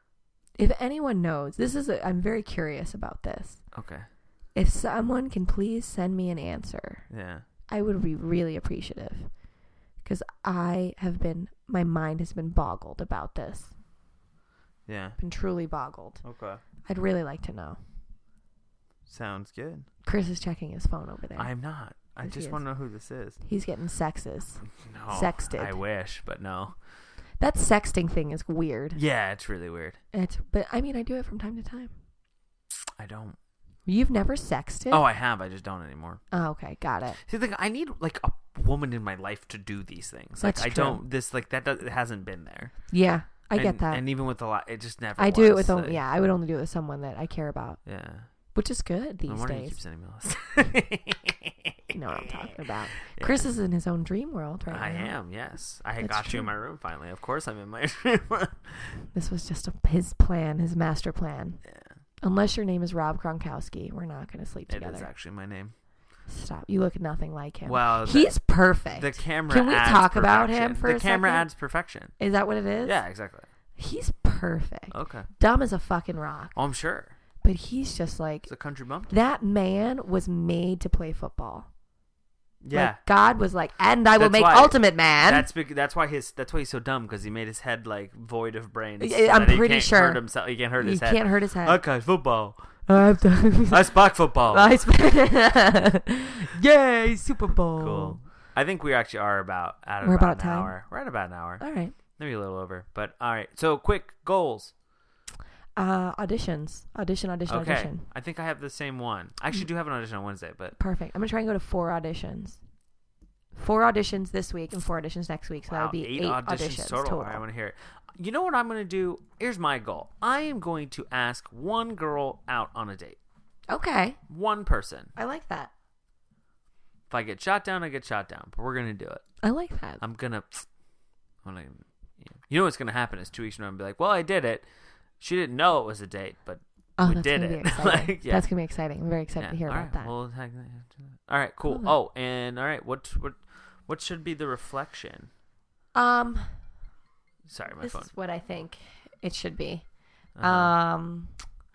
If anyone knows, this is. A, I'm very curious about this.
Okay.
If someone can please send me an answer,
Yeah.
I would be really appreciative. Because I have been, my mind has been boggled about this.
Yeah.
Been truly boggled.
Okay.
I'd really like to know.
Sounds good.
Chris is checking his phone over there.
I'm not. I
Yes, he
just
is.
want to know who this is.
He's getting sexes.
No.
Sexted.
I wish, but no.
That sexting thing is weird.
Yeah, it's really weird.
It's, but I mean, I do it from time to time.
I don't.
You've never sexted?
Oh, I have. I just don't anymore.
Oh, okay, got it.
See, like, I need like a woman in my life to do these things. Like,
That's
I
true.
don't. This like that does, it hasn't been there.
Yeah, I
and,
get that.
And even with a lot, it just never.
I do it
was,
with only,
like-
yeah, I would only do it with someone that I care about,
Yeah.
which is good these
No wonder you
days.
keep sending me lists.
You know what I'm talking about.
Yeah.
Chris is in his own dream world right
I
now.
am. Yes, I
That's
got
true.
you in my room finally. Of course, I'm in my room.
This was just a, his plan, his master plan.
Yeah,
Unless your name is Rob Gronkowski, we're not going to sleep
it
together.
is actually my name.
Stop. You look nothing like him.
Well, the-
he's perfect.
The camera.
Can we
adds
talk about
perfection.
him for
the
a
camera
second?
adds perfection.
Is that what it is?
Yeah, exactly.
He's perfect.
Okay.
Dumb as a fucking rock.
Oh, I'm sure.
But he's just like,
It's a country bumpkin.
that man was made to play football.
Yeah.
Like, God was like, and I will
That's
make
why-
Ultimate Man.
That's bec- that's why his that's why he's so dumb, because he made his head like void of brains.
Yeah,
so
I'm
that he
pretty
can't
sure.
Hurt himself. He can't hurt
he
his head.
can't hurt his head.
Okay, football.
I've done.
I spark football.
I sp- Yay, Super Bowl.
Cool. I think we actually are about at
We're
about,
about
an
time?
hour. We're at about an hour.
All right.
Maybe a little over, but all right. So quick goals.
Uh, auditions. Audition, audition,
Okay.
audition.
I think I have the same one. I actually do have an audition on Wednesday, but
Perfect. I'm going to try and go to four auditions. Four auditions this week and four auditions next week. So that
wow,
would be eight,
eight auditions,
auditions
total.
total.
All right, I want to hear it. You know what I'm going to do? Here's my goal. I am going to ask one girl out on a date.
Okay.
One person.
I like that.
If I get shot down, I get shot down. But we're gonna do it.
I like that.
I'm gonna. I'm gonna you know what's gonna happen is two weeks from now, I'm gonna be like, well, I did it. She didn't know it was a date, but
Oh,
we
that's
did
gonna
it.
be exciting.
Like, yeah.
That's gonna be exciting. I'm very excited
Yeah.
to hear
All
about
right,
that.
We'll tag that. All right, cool.
Cool.
Oh, and all right, what what what should be the reflection?
Um,
Sorry, my
this
phone.
is what I think it should be.
Uh-huh.
Um,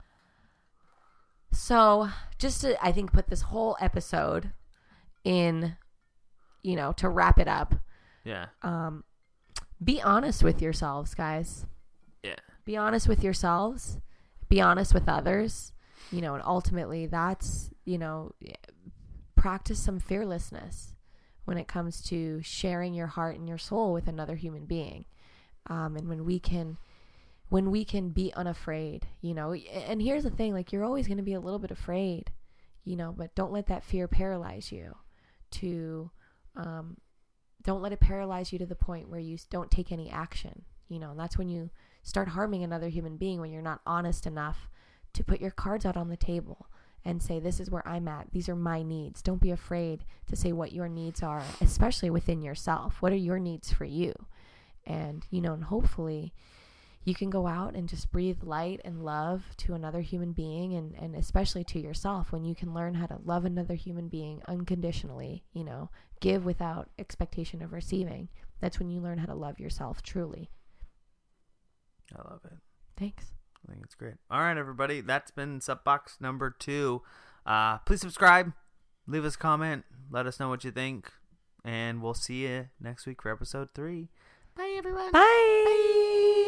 so just to, I think, put this whole episode in, you know, to wrap it up.
yeah,
Um, be honest with yourselves, guys.
yeah,
Be honest with yourselves. Be honest with others. You know, and ultimately, that's, you know, practice some fearlessness when it comes to sharing your heart and your soul with another human being. Um, and when we can, when we can be unafraid, you know, and here's the thing, like, you're always going to be a little bit afraid, you know, but don't let that fear paralyze you to, um, don't let it paralyze you to the point where you don't take any action, you know, and that's when you start harming another human being, when you're not honest enough to put your cards out on the table and say, this is where I'm at. These are my needs. Don't be afraid to say what your needs are, especially within yourself. What are your needs for you? And, you know, and hopefully you can go out and just breathe light and love to another human being, and, and especially to yourself, when you can learn how to love another human being unconditionally, you know, give without expectation of receiving. That's when you learn how to love yourself truly.
I love it.
Thanks.
I think it's great. All right, everybody. That's been Subbox number two. Uh, please subscribe. Leave us a comment. Let us know what you think. And we'll see you next week for episode three. Bye, everyone.
Bye. Bye.